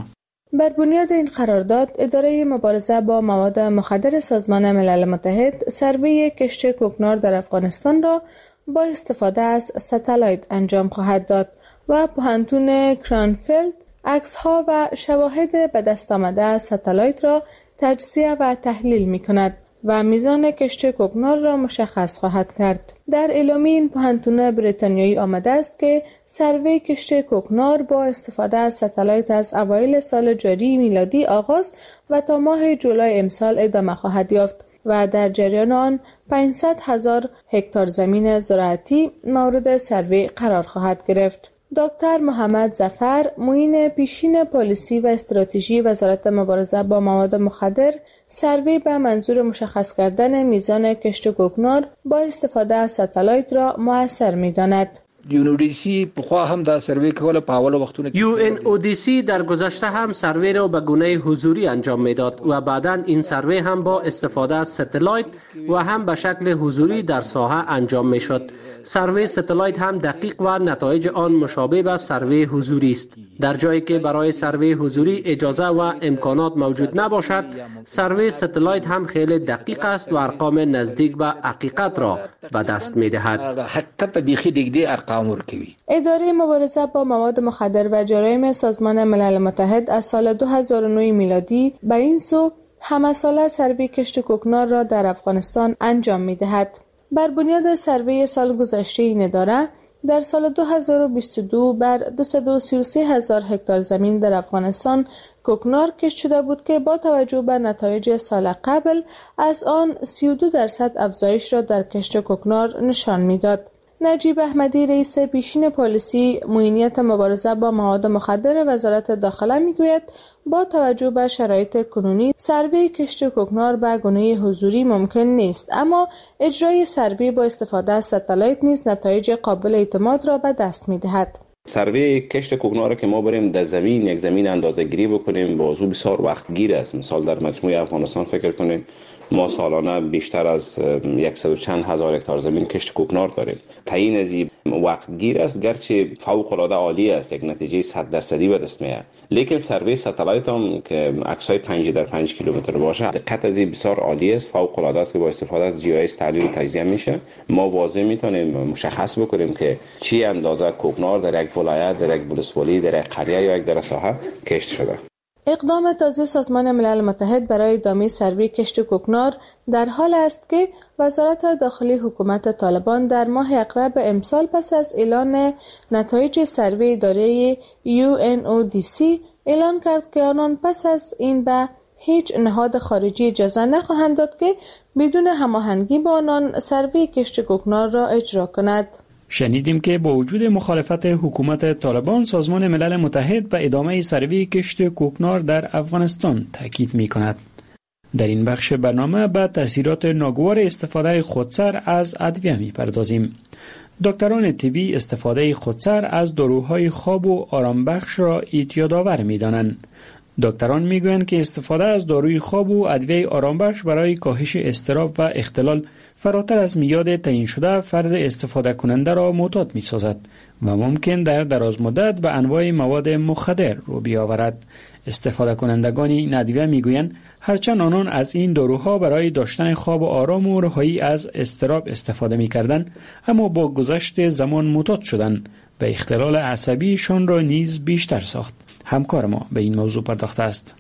بر بنیاد این قرارداد، اداره مبارزه با مواد مخدر سازمان ملل متحد سروی کشت کوکنار در افغانستان را با استفاده از ستالایت انجام خواهد داد و پوهنتون کرانفیلد عکس‌ها و شواهد به دست آمده از ستالایت را تجزیه و تحلیل می‌کند و میزان کشت کوکنار را مشخص خواهد کرد. در اعلامیه این پوهنتون بریتانیایی آمده است که سروی کشت کوکنار با استفاده از ستالایت از اوایل سال جاری میلادی آغاز و تا ماه جولای امسال ادامه خواهد یافت و در جریان آن 500,000 هکتار زمین زراعتی مورد سروی قرار خواهد گرفت. دکتر محمد ظفر، معین پیشین پالیسی و استراتژی وزارت مبارزه با مواد مخدر، سروی به منظور مشخص کردن میزان کشت کوکنار با استفاده از ستالایت را مؤثر می‌داند.
UNODC پخوا هم دا سروی کوله په اول وختونو
UNODC در گذشته هم سروی را به گونه حضوری انجام میداد و بعداً این سروی هم با استفاده از ستالایت و هم به شکل حضوری در ساحه انجام میشد. سروی ستالایت هم دقیق و نتایج آن مشابه به سروی حضوری است. در جایی که برای سروی حضوری اجازه و امکانات موجود نباشد، سروی ستالایت هم خیلی دقیق است و ارقام نزدیک به حقیقت را به دست می‌دهد.
حقیقت بیخی دیگه ارقام ورکوي.
اداره مبارزه با مواد مخدر و جرایم سازمان ملل متحد از سال 2009 میلادی به این سو همه ساله سروی کشت کوکنار را در افغانستان انجام می‌دهد. بر بنیاد سروی سال گذشته این اداره در سال 2022 بر 233,000 هکتار زمین در افغانستان کوکنار کشت شده بود که با توجه به نتایج سال قبل از آن 32% افزایش را در کشت کوکنار نشان می‌داد. نجیب احمدی، رئیس پیشین پالیسی معینیت مبارزه با مواد مخدر وزارت داخله میگوید با توجه به شرایط کنونی سروی کشت کوکنار به گونه حضوری ممکن نیست، اما اجرای سروی با استفاده از ستالایت نیز نتایج قابل اعتماد را به دست می‌دهد.
سروی کشت کوکنار که ما بریم در زمین یک زمین اندازه گیری بکنیم بازو بسیار وقت گیر است. مثال در مجموعه افغانستان فکر کنیم ما سالانه بیشتر از 100 چند هزار هکتار زمین کشت کوکنار داریم. تعیین از این وقت گیر است، گرچه فوق العاده عالی است، یک نتیجه 100% به دست میاد. لیکن سروی ستالایت هم که عکسای 5 در 5 کیلومتر باشه دقت از این بسیار عالی است، فوق العاده است که با استفاده از GIS تحلیل و تجزیه میشه. ما واضح میتونیم مشخص بکنیم که چی اندازه کوکنار در یک ولایت، در یک ولسوالی، در یک قریه یا یک در ساحه کشت شده.
اقدام تازه سازمان ملل متحد برای ادامه سروی کشت کوکنار در حال است که وزارت داخلی حکومت طالبان در ماه اقرب امسال پس از اعلان نتایج سروی اداره UNODC اعلان کرد که آنان پس از این به هیچ نهاد خارجی اجازه نخواهند داد که بدون هماهنگی با آنان سروی کشت کوکنار را اجرا کند.
شنیدیم که با وجود مخالفت حکومت طالبان سازمان ملل متحد به ادامه سروی کشت کوکنار در افغانستان تاکید می کند. در این بخش برنامه به تاثیرات ناگوار استفاده خودسر از ادویه می پردازیم. دکتران طبی استفاده خودسر از داروهای خواب و آرامبخش را اعتیادآور می دانند. دکتران می گویند که استفاده از داروی خواب و ادویه آرامبخش برای کاهش اضطراب و اختلال فراتر از میاد تعیین شده فرد استفاده کننده را معتاد می سازد و ممکن در دراز مدت به انواع مواد مخدر رو بیاورد. استفاده کنندگان این ادویه می گویند هرچند آنان از این داروها برای داشتن خواب آرام و رهایی از اضطراب استفاده می کردند، اما با گذشت زمان معتاد شدند و اختلال عصبیشان را نیز بیشتر ساخت. همکار ما به این موضوع پرداخته است.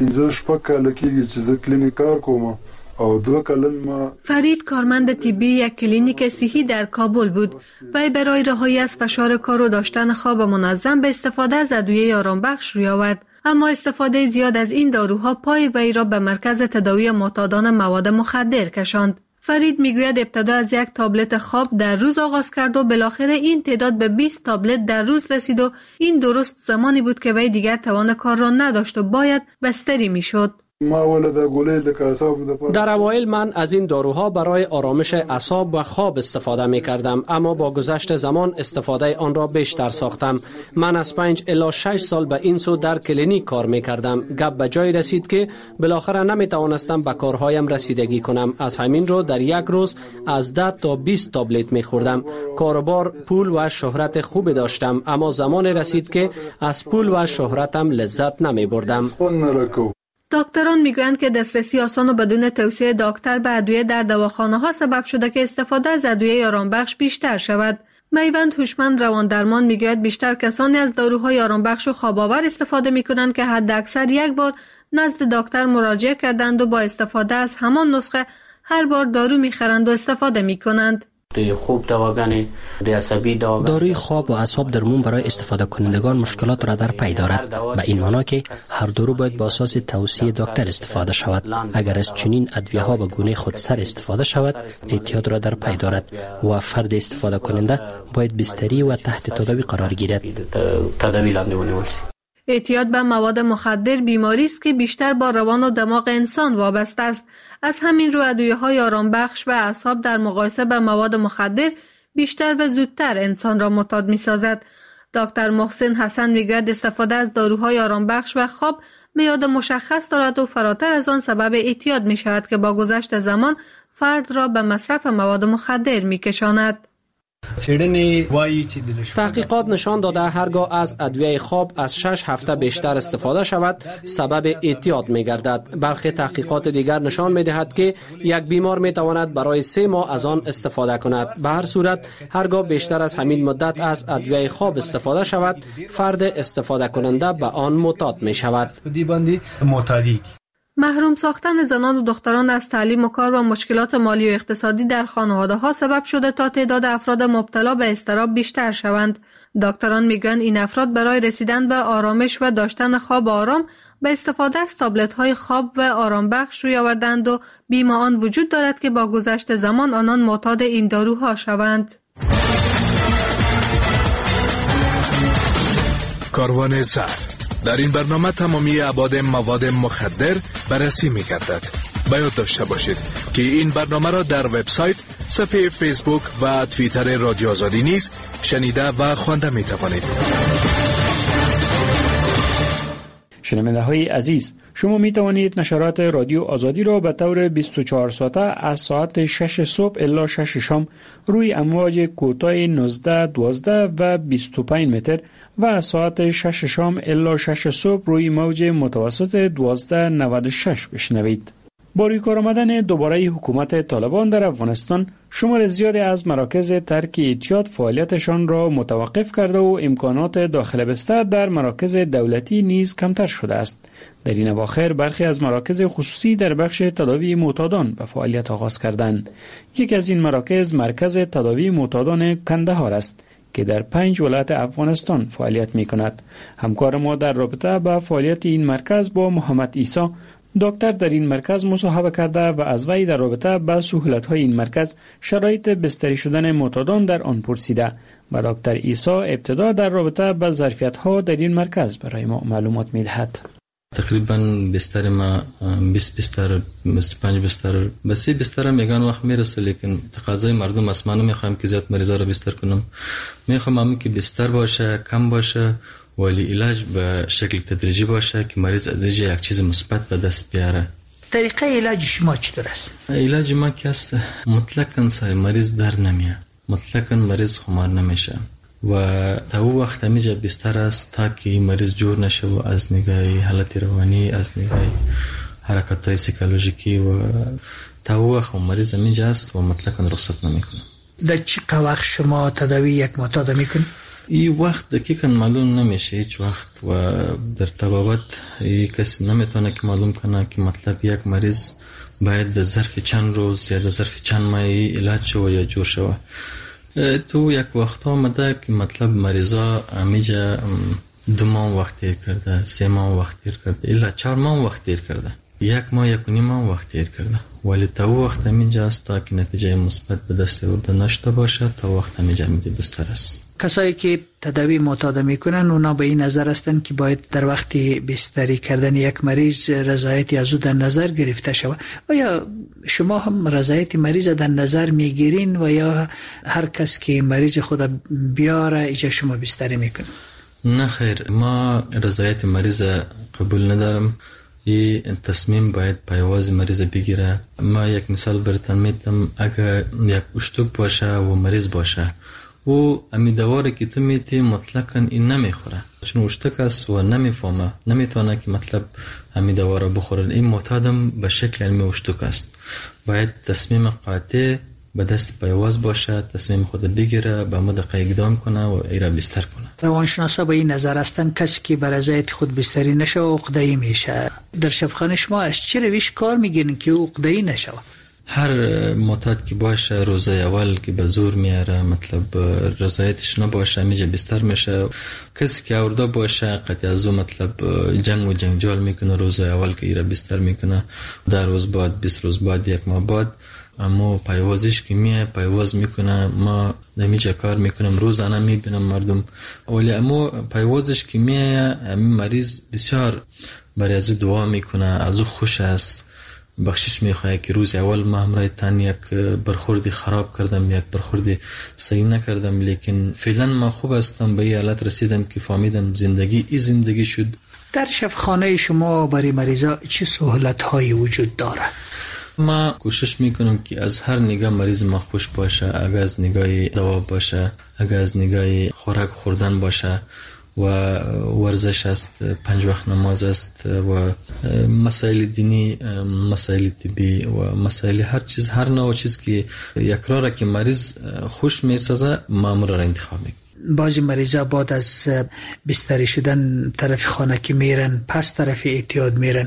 فرید کارمند طبی یک کلینیک صحی در کابل بود. وی برای رهایی از فشار کار و داشتن خواب منظم به استفاده از ادویه آرامبخش روی آورد، اما استفاده زیاد از این داروها پای وی را به مرکز تداوی معتادان مواد مخدر کشاند. فرید میگوید ابتدا از یک تابلت خواب در روز آغاز کرد و بالاخره این تعداد به 20 تابلت در روز رسید و این درست زمانی بود که وی دیگر توان کار را نداشت و باید بستری میشد.
در اوایل من از این داروها برای آرامش اعصاب و خواب استفاده می کردم، اما با گذشت زمان استفاده آن را بیشتر ساختم. من از 5 الی 6 سال به این سو در کلینیک کار می کردم. گپ به جای رسید که بالاخره نمی توانستم به کارهایم رسیدگی کنم. از همین رو در یک روز از 10 تا 20 تابلت می خوردم. کاروبار، پول و شهرت خوبی داشتم، اما زمان رسید که از پول و شهرتم لذت نمی بردم.
دکتران میگویند که دسترسی آسان و بدون توصیه دکتر به ادویه در دواخانه‌ها سبب شده که استفاده از ادویه آرامبخش بیشتر شود. میوند هوشمند روان درمان میگوید بیشتر کسانی از داروهای آرامبخش و خواب‌آور استفاده میکنند که حداکثر یک بار نزد دکتر مراجعه کردند و با استفاده از همان نسخه هر بار دارو میخرند و استفاده میکنند.
خوب دواگان عصبی داروی خواب و اعصاب درمون برای استفاده کنندگان مشکلات را در پی دارد، به این معنا که هر دارو باید با اساس توصیه دکتر استفاده شود. اگر از چنین ادویه ها به گونه خودسر استفاده شود اعتیاد را در پی دارد و فرد استفاده کننده باید بستری و تحت تداوی قرار گیرد.
اعتیاد به مواد مخدر بیماری است که بیشتر با روان و دماغ انسان وابسته است. از همین رو ادویه‌های آرامبخش و اعصاب در مقایسه با مواد مخدر بیشتر و زودتر انسان را معتاد می‌سازد. دکتر محسن حسن میگوید استفاده از داروهای آرامبخش و خواب میاد مشخص دارد و فراتر از آن سبب اعتیاد می‌شود که با گذشت زمان فرد را به مصرف مواد مخدر می‌کشاند.
تحقیقات نشان داده هرگاه از ادویه خواب از 6 هفته بیشتر استفاده شود سبب اعتیاد می گردد. برخی تحقیقات دیگر نشان می دهد که یک بیمار می تواند برای 3 ماه از آن استفاده کند. به هر صورت هرگاه بیشتر از همین مدت از ادویه خواب استفاده شود فرد استفاده کننده به آن معتاد می شود.
محروم ساختن زنان و دختران از تعلیم و کار و مشکلات مالی و اقتصادی در خانواده‌ها سبب شده تا تعداد افراد مبتلا به اضطراب بیشتر شوند. دکتران میگن این افراد برای رسیدن به آرامش و داشتن خواب آرام به استفاده از تابلت‌های خواب و آرامبخش روی آوردند و بیم آن وجود دارد که با گذشت زمان آنان معتاد این داروها شوند.
کاروان سر در این برنامه تمامی ابعاد مواد مخدر بررسی می‌گردد. باید داشته باشید که این برنامه را در وبسایت، صفحه فیسبوک و توییتر رادیو آزادی نیز شنیده و خوانده می‌توانید.
شنونده های عزیز، شما می توانید نشرات رادیو آزادی را به طور 24 ساعته از ساعت 6 صبح الی 6 شام روی امواج کوتاه 19، 12 و 25 متر و از ساعت 6 شام الی 6 صبح روی موج متوسط 1296 بشنوید. با روی کار آمدن دوباره حکومت طالبان در افغانستان، شمار زیادی از مراکز ترک اعتیاد فعالیتشان را متوقف کرده و امکانات داخل بستر در مراکز دولتی نیز کمتر شده است. در این اواخر برخی از مراکز خصوصی در بخش تداوی معتادان به فعالیت آغاز کردند. یکی از این مراکز مرکز تداوی معتادان کندهار است که در 5 ولایت افغانستان فعالیت می کند. همکار ما در رابطه با فعالیت این مرکز با محمد عیسی، دکتر در این مرکز مصاحبه کرده و از وی در رابطه با سهولت‌های این مرکز، شرایط بستری شدن معتادان در آن پرسیده و دکتر عیسی ابتدا در رابطه با ظرفیت‌ها در این مرکز برای ما معلومات می‌دهد.
تقریبا بستر ما 20 بستر 25 بستر بس بستر میگن وقت میرسه، لیکن تقاضای مردم است. من نمیخوام که زیاد مریضا رو بستر کنم، میخوام که بستر باشه، کم باشه، ولی علاج به شکل تدریجی باشه که مریض از یک چیز مثبت به دست بیاره.
طریقه علاج شما چطور است؟
علاج ما که است مطلقاً سر مریض در نمیاد، مطلقاً مریض خمار نمیشه و تا او وقت همیشه بستر است تا که مریض جور نشه و از نگاه حالت روانی، از نگاه حرکت‌های سیکولوژیکی و تا او وقت مریض همیشه است و مطلقاً رخصت نمیکنه.
در چه وقت شما تداوی یک معتاد میکنید؟
این وقت دقیقاً معلوم نمیشه هیچ وقت و در طبابت کسی نمیتونه که معلوم کنه که مطلب یک مریض باید در ظرف چند روز یا در ظرف چند ماه علاج شوه یا جور شوه. تو یک وقت آمده که مطلب مریضا همیجا 2 ماه وقت دیر کرده، 3 ماه وقت دیر کرده، الا 4 ماه وقت دیر کرده. 1 ماه 1.5 ماه وقت تیر کرده، ولی تا وقت همینجا است تا که نتیجه مثبت به دست آورده نشده باشه تا وقت همینجا میده بستر است.
کسایی که تداوی معتاد میکنن اونا به این نظر هستند که باید در وقت بستری کردن یک مریض رضایت از او در نظر گرفته شود. آیا شما هم رضایت مریض در نظر میگیرین و یا هر کس که مریض خود بیاره ایجا شما بستری میکنن؟
نه خیر، ما رضایت مریض قبول ندارم. این تصمیم باید پیواز مریض بگیره. ما یک مثال براتون میدم، اگر یک اشتک باشه و مریض باشه و امی دواره که تو میتی مطلقاً این نمیخوره، چون اشتک است و نمیفهمه، نمیتونه که مطلب امی دواره بخوره. این معتادم به شکل علمی اشتک است. باید تصمیم قاطع به دست پیواز باشه، تصمیم خود بگیره، به مدقه اقدام کنه و ایره بستر کنه.
روانشناسا به این نظر هستند کسی که بر رضایت خود بستری نشه و عقده‌ای میشه. در شفاخانه شما از چه روش کار میگیرین که عقده‌ای نشه؟
هر معتاد که باشه روزه اول که به زور میاره، مطلب رضایتش نباشه، میجه بستر میشه. کسی که آورده باشه قطعا از اون مطلب جنگ و جنجال میکنه، روزه اول که ایره بستر میکنه، 10 روز بعد 20 روز بعد 1 ماه بعد اما پیوازش که میه پیواز میکنه. ما نمیجه کار میکنم، روزانه میبینم مردم، ولی اما پیوازش که میه مریض بسیار برای از دعا میکنه، از او خوش است، بخشش میخواه که روز اول ما همراه تن یک برخوردی خراب کردم، یک برخوردی صحیح نکردم، لیکن فعلا ما خوب هستم، به این حالت رسیدم که فهمیدم زندگی شد.
در شفاخانه شما برای مریضا چه سهولت هایی وجود داره؟
ما کوشش میکنم که از هر نگاه مریض ما خوش باشه، اگر از نگاه دوا باشه، اگر از نگاه خوراک خوردن باشه و ورزش است، 5 وقت نماز است و مسائل دینی، مسائل طبی و مسائل هر چیز، هر نوع چیز که یک راه که مریض خوش میسازه ما را انتخاب میکنیم.
بعضی مریضا بعد از بستری شدن طرف خانه که میرن پس طرف اعتیاد میرن.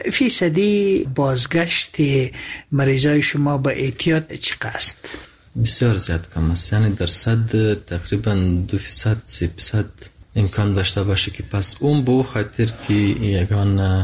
فیصدی بازگشت مریضای شما با اعتیاد چقدر است؟
بسیار زیاد کم است، یعنی درصد تقریبا 2% 3% امکان داشته باشه که پس اون به خاطر که یگان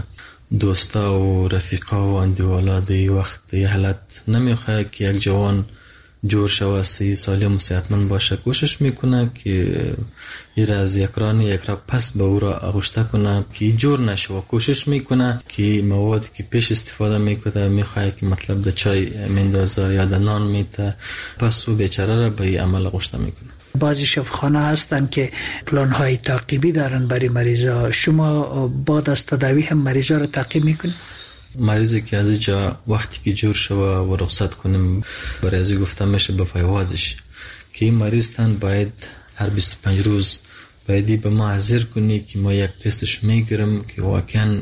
دوستا و رفیقا و اندیوالا دی وقت حالت نمیخواه که یک جوان جور شوه، 30 سالی صحتمند باشه، کوشش میکنه که این از یک را پس به او را آغشته کنه که جور نشه و کوشش میکنه که مواد که پیش استفاده میکنه میخواه که مطلب ده چای مندازه یا ده نان میته، پس او بیچاره را به این عمل آغشته میکنه.
بعضی شفاخانه هستند که پلان های تعقیبی دارن برای مریضا. شما بعد از تداوی هم مریضا را تعقیب میکنید؟
مریضی که از اینجا وقتی که جور شوه و رخصت کنیم برای ازی گفته میشه به فیوازش که این مریض تن باید هر 25 روز بایدی به ما حاضر کنی که ما یک تستش میگیرم که واقعا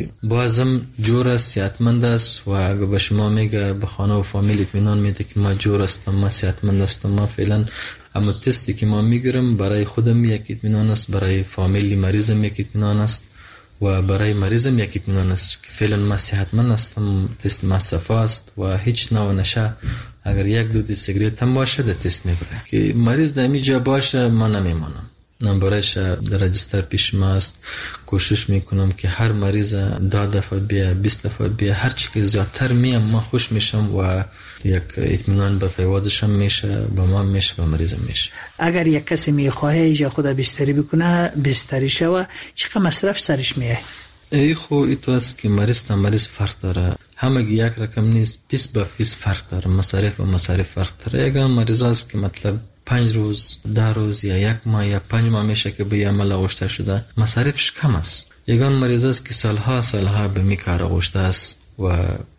بازم جور است، صحتمند است و اگه به شما میگه به خانه و فامیل اطمینان میده که ما جور هستم، ما صحتمند هستم، ما فعلا اما تستی که ما میگیرم برای خودم یک اطمینان است، برای فامیلی مریضم یک اطمینان است و برای مریضم یک اطمینان است که فعلا ما صحتمند هستم، تست ما صفا است و هیچ نوع نشه اگر یک دو سیگریت هم باشه ده تست میبره که مریض در اینجا باشه ما نمیمانم. نمبرش در رجستر پیش ما است. کوشش میکنم که هر مریض 10 دفعه بیا 20 دفعه بیا، هر چی که زیادتر میام ما خوش میشم و یک اطمینان به فیوازش هم میشه، به ما میشه، به مریضم میشه.
اگر یک کسی میخواه ایجا خود بستری بکنه بستری شوه چقدر مصرف سرش میه؟
ای خو ایتو است که مریض تا مریض فرق داره، همه یک رقم نیست، 20% فرق داره، مصارف و مصارف فرق داره. یک مریض است که مطلب 5 روز 10 روز یا 1 ماه یا 5 ماه میشه که به عمل آغشته شده، مصارفش کم است. یگان مریض است که سالها به می کار آغشته است و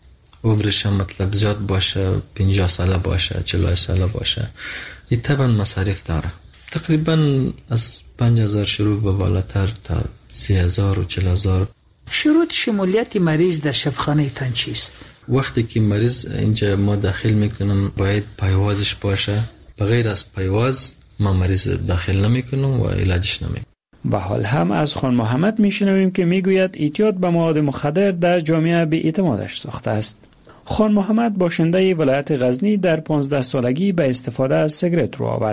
عمرش مطلب زیاد باشه، 50 ساله باشه، 40 ساله باشه، این طبعا مصارف داره. تقریبا از 5000 شروع به بالاتر تا 30,000 و 40,000.
شروط شمولیت مریض در شفاخانه تان چیست؟
وقتی که مریض اینجا ما داخل میکنم باید پایوازش باشه، بغیر از پایواز ما مریض داخل نمیکنم و علاجش نمیکنم.
و حال هم از خان محمد میشنویم که میگوید اعتیاد به مواد مخدر در جامعه به اعتمادش ساخته است. خان محمد باشنده ولایت غزنی در 15 سالگی به استفاده از سیگرت رو آورد.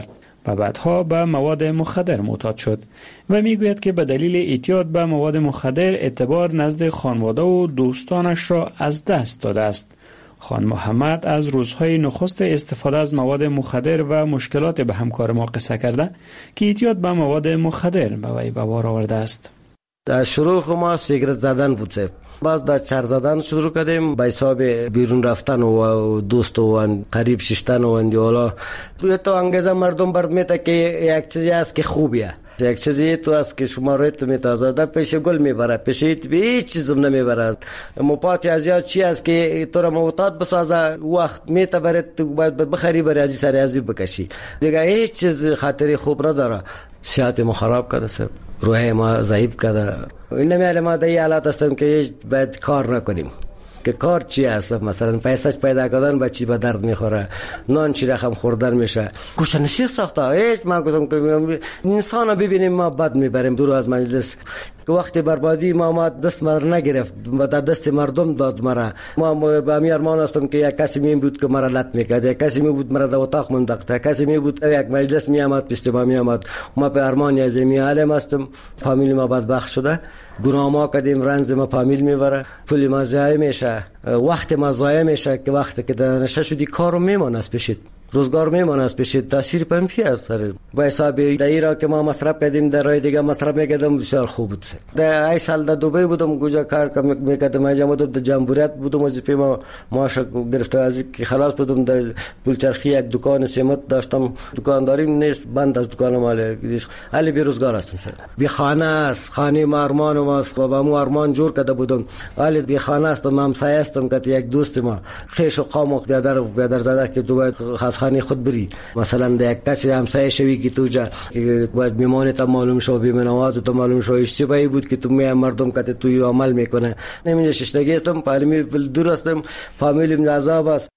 و بعدها به مواد مخدر معتاد شد و میگوید که به دلیل اعتیاد به مواد مخدر اعتبار نزد خانواده و دوستانش را از دست داده است. خان محمد از روزهای نخست استفاده از مواد مخدر و مشکلات به همکار ما قصه کرده که اعتیاد به مواد مخدر به وی به بار آورده است.
در شروع ما سیگرت زدن بود، باز در چر زدن شروع کردیم به حساب بیرون رفتن و دوست و قریب ششتن و اندیالا. تو انگیزه مردم برد میته که یک چیزی است که خوبیه، یک چیزی تو است که شما روی تو میتازه در پیش گل میبره، پیش هیچ چیزم نمیبره. مپاتی از یاد چی است که تو را معتاد بسازه، وقت میته برد تو باید بخری بری ازی سری ازی بکشی دیگه. هیچ چیز خطری خوب نداره. صحت ما خراب کرده، روح ما ضعیف کرده. این نمیاله ما در این حالت هستم که باید کار نکنیم. که کار چی است؟ مثلا پیسه پیدا کردن به چی به درد میخوره، نان چی رقم خوردن میشه، گوشه‌نشین ساخته. هیچ من گفتم که انسان ببینیم ما بد میبریم دور از مجلس. که وقتی بربادی ما دست مرا نگرفت و در دست مردم داد مرا. ما به امی ارمان هستم که یک کسی می بود که مرا لط میکرد، یک کسی می بود مرا در اتاق منداخت، یک کسی می بود یک مجلس می آمد پیش ما می آمد. ما به ارمان از می عالم هستم. فامیل ما بدبخت شده، گناه ما کردیم، رنج ما فامیل میبره، پول ما ضایع میشه، وقت ما ضایع میشه. که وقتی که در نشه شدی کارو میمونه از پیشت، روزگار میمونه از پیشت، تاثیر منفی است. با حساب دایره که ما مصرف کردیم در راه دیگه مصرف میکردم بسیار خوب بود. در ای سال در دبی بودم، گوجا کار میکردم، اجازه در جمهوریت بودم، وظیفه ما معاش گرفته از که خلاص بودم. در پولچرخی یک دکان سمت داشتم، دکانداریم نیست، بند از دکان مال علی بیروزگار هستم. بی خانه است، خانه ما ارمان ماست و با مو ارمان جور کرده بودم. علی بی خانه است، ما همسایه هستم که یک دوست ما خیش و قام و بیادر زده که تو باید خانه خود بری. مثلا در یک کسی همسایه شوی که تو جا که باید میمانی تا معلوم شو، بیمنواز تا معلوم شو، اشتباهی بود که تو می مردم که توی عمل میکنه. نمیشه ششتگی هستم، پالمی دور هستم، فامیلیم عذاب است.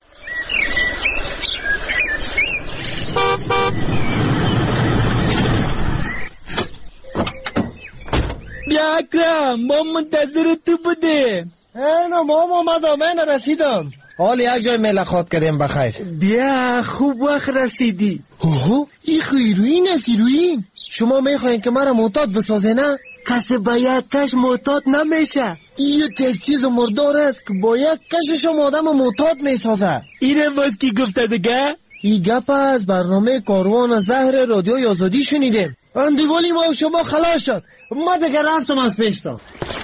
بیا اکرم، ما منتظر تو بودیم.
نه ماما من رسیدم. حال یک جای ملاقات کردیم بخیر.
بیا خوب وقت رسیدی.
اوه این هیروئین است. هیروئین شما میخواین که مرا معتاد بسازه؟ نه
کسی با یک کش معتاد نمیشه.
این یک چیز مردار است که با یک کش شما آدم معتاد میسازه.
اینه باز کی گفته دیگه؟
این گپ از برنامه کاروان زهر رادیوی آزادی شنیدیم. اندیوالی ما شما خلاص شد، ما دیگه رفتم از پیشتا.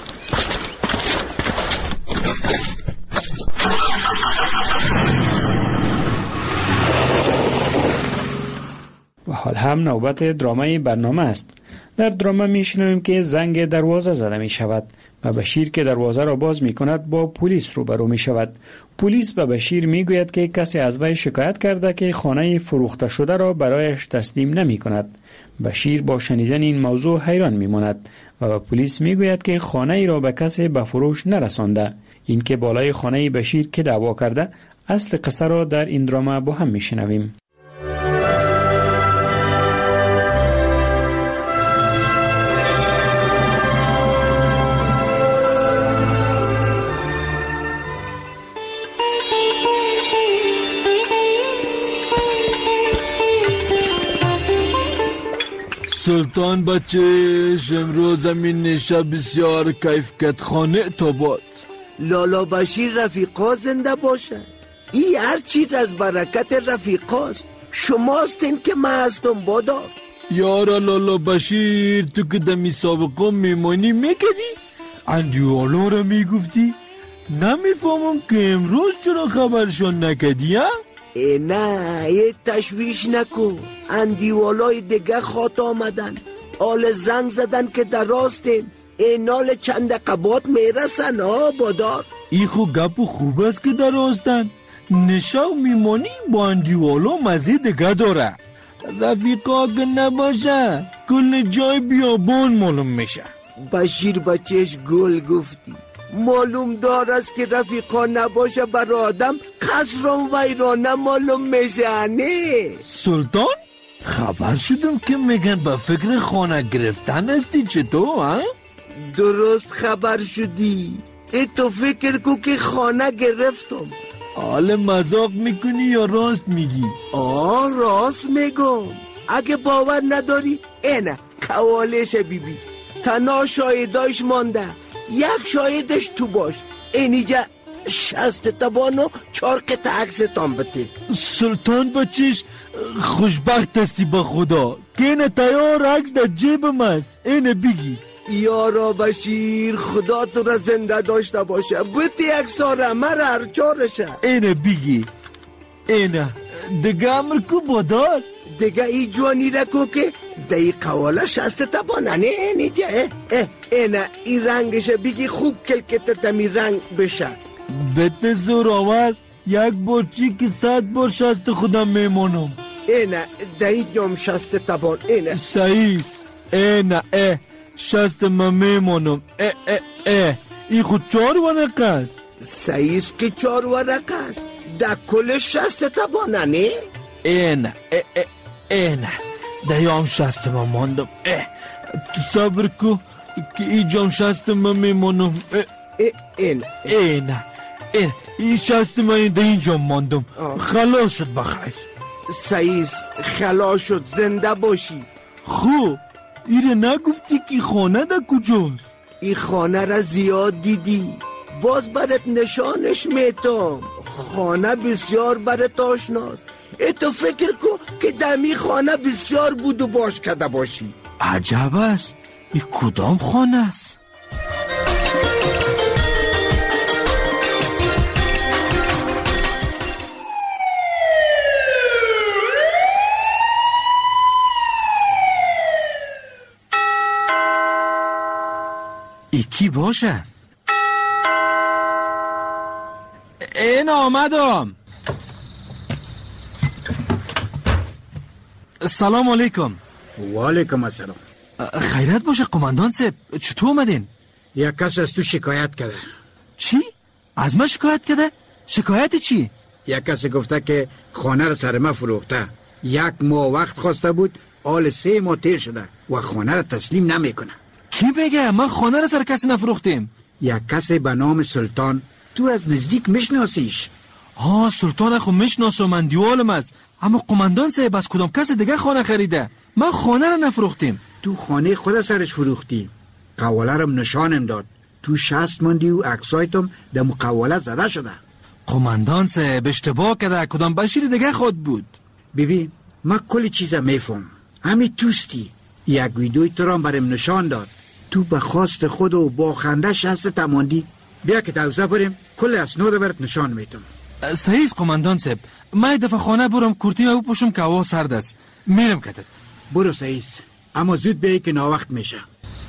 و حال هم نوبت درامای برنامه است. در درامه میشنویم که زنگ دروازه زده می شود و بشیر که دروازه را باز می کند با پلیس روبرو می شود. پلیس به بشیر می گوید که کسی از وی شکایت کرده که خانه فروخته شده را برایش تسلیم نمی کند. بشیر با شنیدن این موضوع حیران می ماند و به پلیس می گوید که خانه ای را به کسی به فروش نرسانده. این که بالای خانه بشیر که دعوا کرده، اصل قصه را در این درامه با هم می شنویم.
سلطان بچه امروز زمین نشه بسیار کیفکت خانه تا باد.
لالا بشیر رفیقا زنده باشه. این هر چیز از برکت رفیقاست. شماستین که من هستم بادا.
یارا لالا بشیر تو که دمی سابقا میمانی میکدی اندیوالا را میگفتی. نمیفهمم که امروز چرا خبرشان نکدی ها؟
نه یه تشویش نکن. اندیوالای دیگه خاط آمدن، آل زنگ زدن که در راستیم. اینال چند قبات میرسن ها بادار.
ای خو گپ خوب است که در راستن. نشاو میمانی با اندیوالا مزید دیگه داره. رفیقا که نباشه کل جای بیابان معلوم میشه.
بشیر بچهش گل گفتی. معلوم دار است که رفیقا نباشه بر آدم قصران ویرانه معلوم میشه. نه
سلطان خبر شدم که میگن به فکر خانه گرفتن هستی. چطور ها؟
درست خبر شدی. ای تو فکر کو که خانه گرفتم.
حال مذاق میکنی یا راست میگی؟
راست میگم. اگه باور نداری اینه قوالش بیبی تنها شاهداش مانده، یک شاهدش تو باش. اینجا 60 تبان و 4 قطعه عکستان بده.
سلطان بچیش خوشبخت هستی با خدا که این تیار عکس در جیبم است. اینه بگی.
یارا بشیر خدا تو را زنده داشته باشه. بطی اکساره مرا هر چارشه.
اینه بگی. اینه دیگه امر کو بادار
دیگه ای جوانی رکو که دی قواله 60 تبانه نه اینجا. اینه ای رنگشه بگی خوب کلکت تمی رنگ بشه.
بده زور آور یک بارچی که 100 بار 60 خودم میمونم.
اینه دی جام 60 تبان. اینه
سعیس. اینه 60 من میمونم. ای خود 4 ورقه است.
سعیس که 4 ورقه است در کل 60 تبانه نه؟
اینه دیام 60 من ماندم. تو صبر کو که ای جام 60 من میمونم. اینه ای 60 من در اینجا ماندم. خلاص شد بخیر.
سعیس خلاص شد زنده باشی.
خوب ایره نگفتی که خانه در کجاست؟
ای خانه را زیاد دیدی، باز برات نشانش میتم. خانه بسیار برات آشناست. تو فکر کو که دمی خانه بسیار بود و باش کده باشی.
عجب است. ای کدام خانه است؟ ای کی باشه؟ این آمدم. سلام علیکم.
و علیکم السلام.
خیرت باشه قماندان صاحب، چطور اومدین؟
یک کس از تو شکایت کرده.
چی؟ از من شکایت کرده؟ شکایت چی؟
یک کسی گفته که خانه را سر ما فروخته. 1 ماه وقت خواسته بود، حال 3 ماه تیر شده و خانه را تسلیم نمیکنه.
کی بگه؟ من خانه را سر کسی نفروختیم.
یک کسی به نام سلطان، تو از نزدیک میشناسیش؟
ها سلطان خو میشناسم، من دیوالم است. اما قماندان صاحب از کدام کس دیگه خانه خریده؟ من خانه را نفروختیم.
تو خانه خود سرش فروختی. قواله را نشانم داد. تو 60 مندی و عکسایتم در مقواله زده شده.
قماندان صاحب اشتباه کرده، کدام بشیر دیگه خود بود.
ببین من کلی چیزا میفهم. همین توستی. یک ویدیوی تو را برام نشان داد. تو به خواست خود و با خنده 60 تماندی. بیا که توزه بریم کل اسناد برات نشان میتم.
صحیح قماندان صاحب، من دفعه خانه برم کورتی او پوشم که هوا سرد است. میرم کتت.
برو صحیح، اما زود بیایی که ناوقت میشه.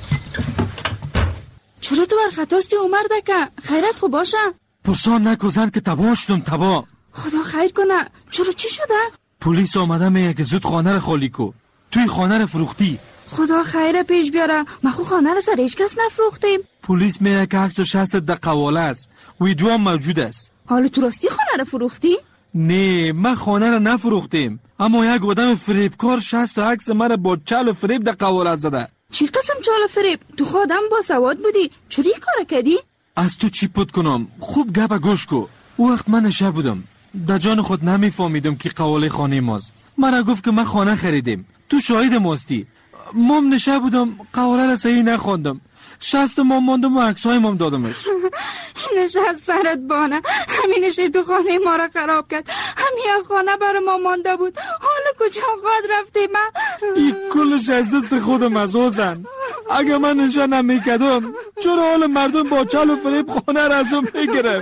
چرا تو برخطاستی عمر دکه؟ خیرت خوب باشه؟
پرسان نکو زن که تباه شدم تباه.
خدا خیر کنه. چرا چی شده؟
پلیس آمده میگه که زود خانه رو خالی کو. توی خانه رو فروختی.
خدا خیر پیش بیاره. ما خو خانه رو سر هیچ کس نفروختیم.
پلیس میگه که 160 در قواله است. ویدیو هم موجود است.
حالا تو راستی خانه رو فروختی؟
نه من خانه رو نفروختیم، اما یک آدم فریبکار 60 عکس مرا با چال و فریب در قواله زده.
چی قسم چال و فریب؟ تو خودم با سواد بودی، چوری کار کردی؟
از تو چی پد کنم؟ خوب گپ گوش کو. او وقت من نشه بودم، در جان خود نمیفهمیدم که قواله خانه ماست. مرا گفت که من خانه خریدیم، تو شاهد ماستی. مام نشه بودم، قواله را صحیح نخوندم. 60 مام ماندم و عکسای مام دادمش.
اینش از سرت بانه، همینش تو خانه ما را خراب کرد. همین خانه برای ما مانده بود، حالا کجا خواهد رفتی من؟
این کلش از دست خودم از اوزن. اگه من نشه نمیکدم چرا حال مردم با چل و فریب خانه را ازم میگرفت؟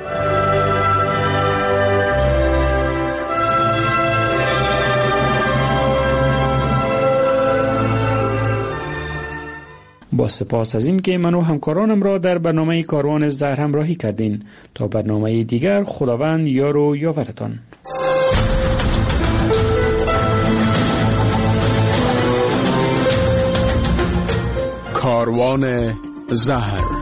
با سپاس از این که من و همکارانم را در برنامه کاروان زهر همراهی کردین. تا برنامه دیگر خداوند یار و یاورتان.
کاروان زهر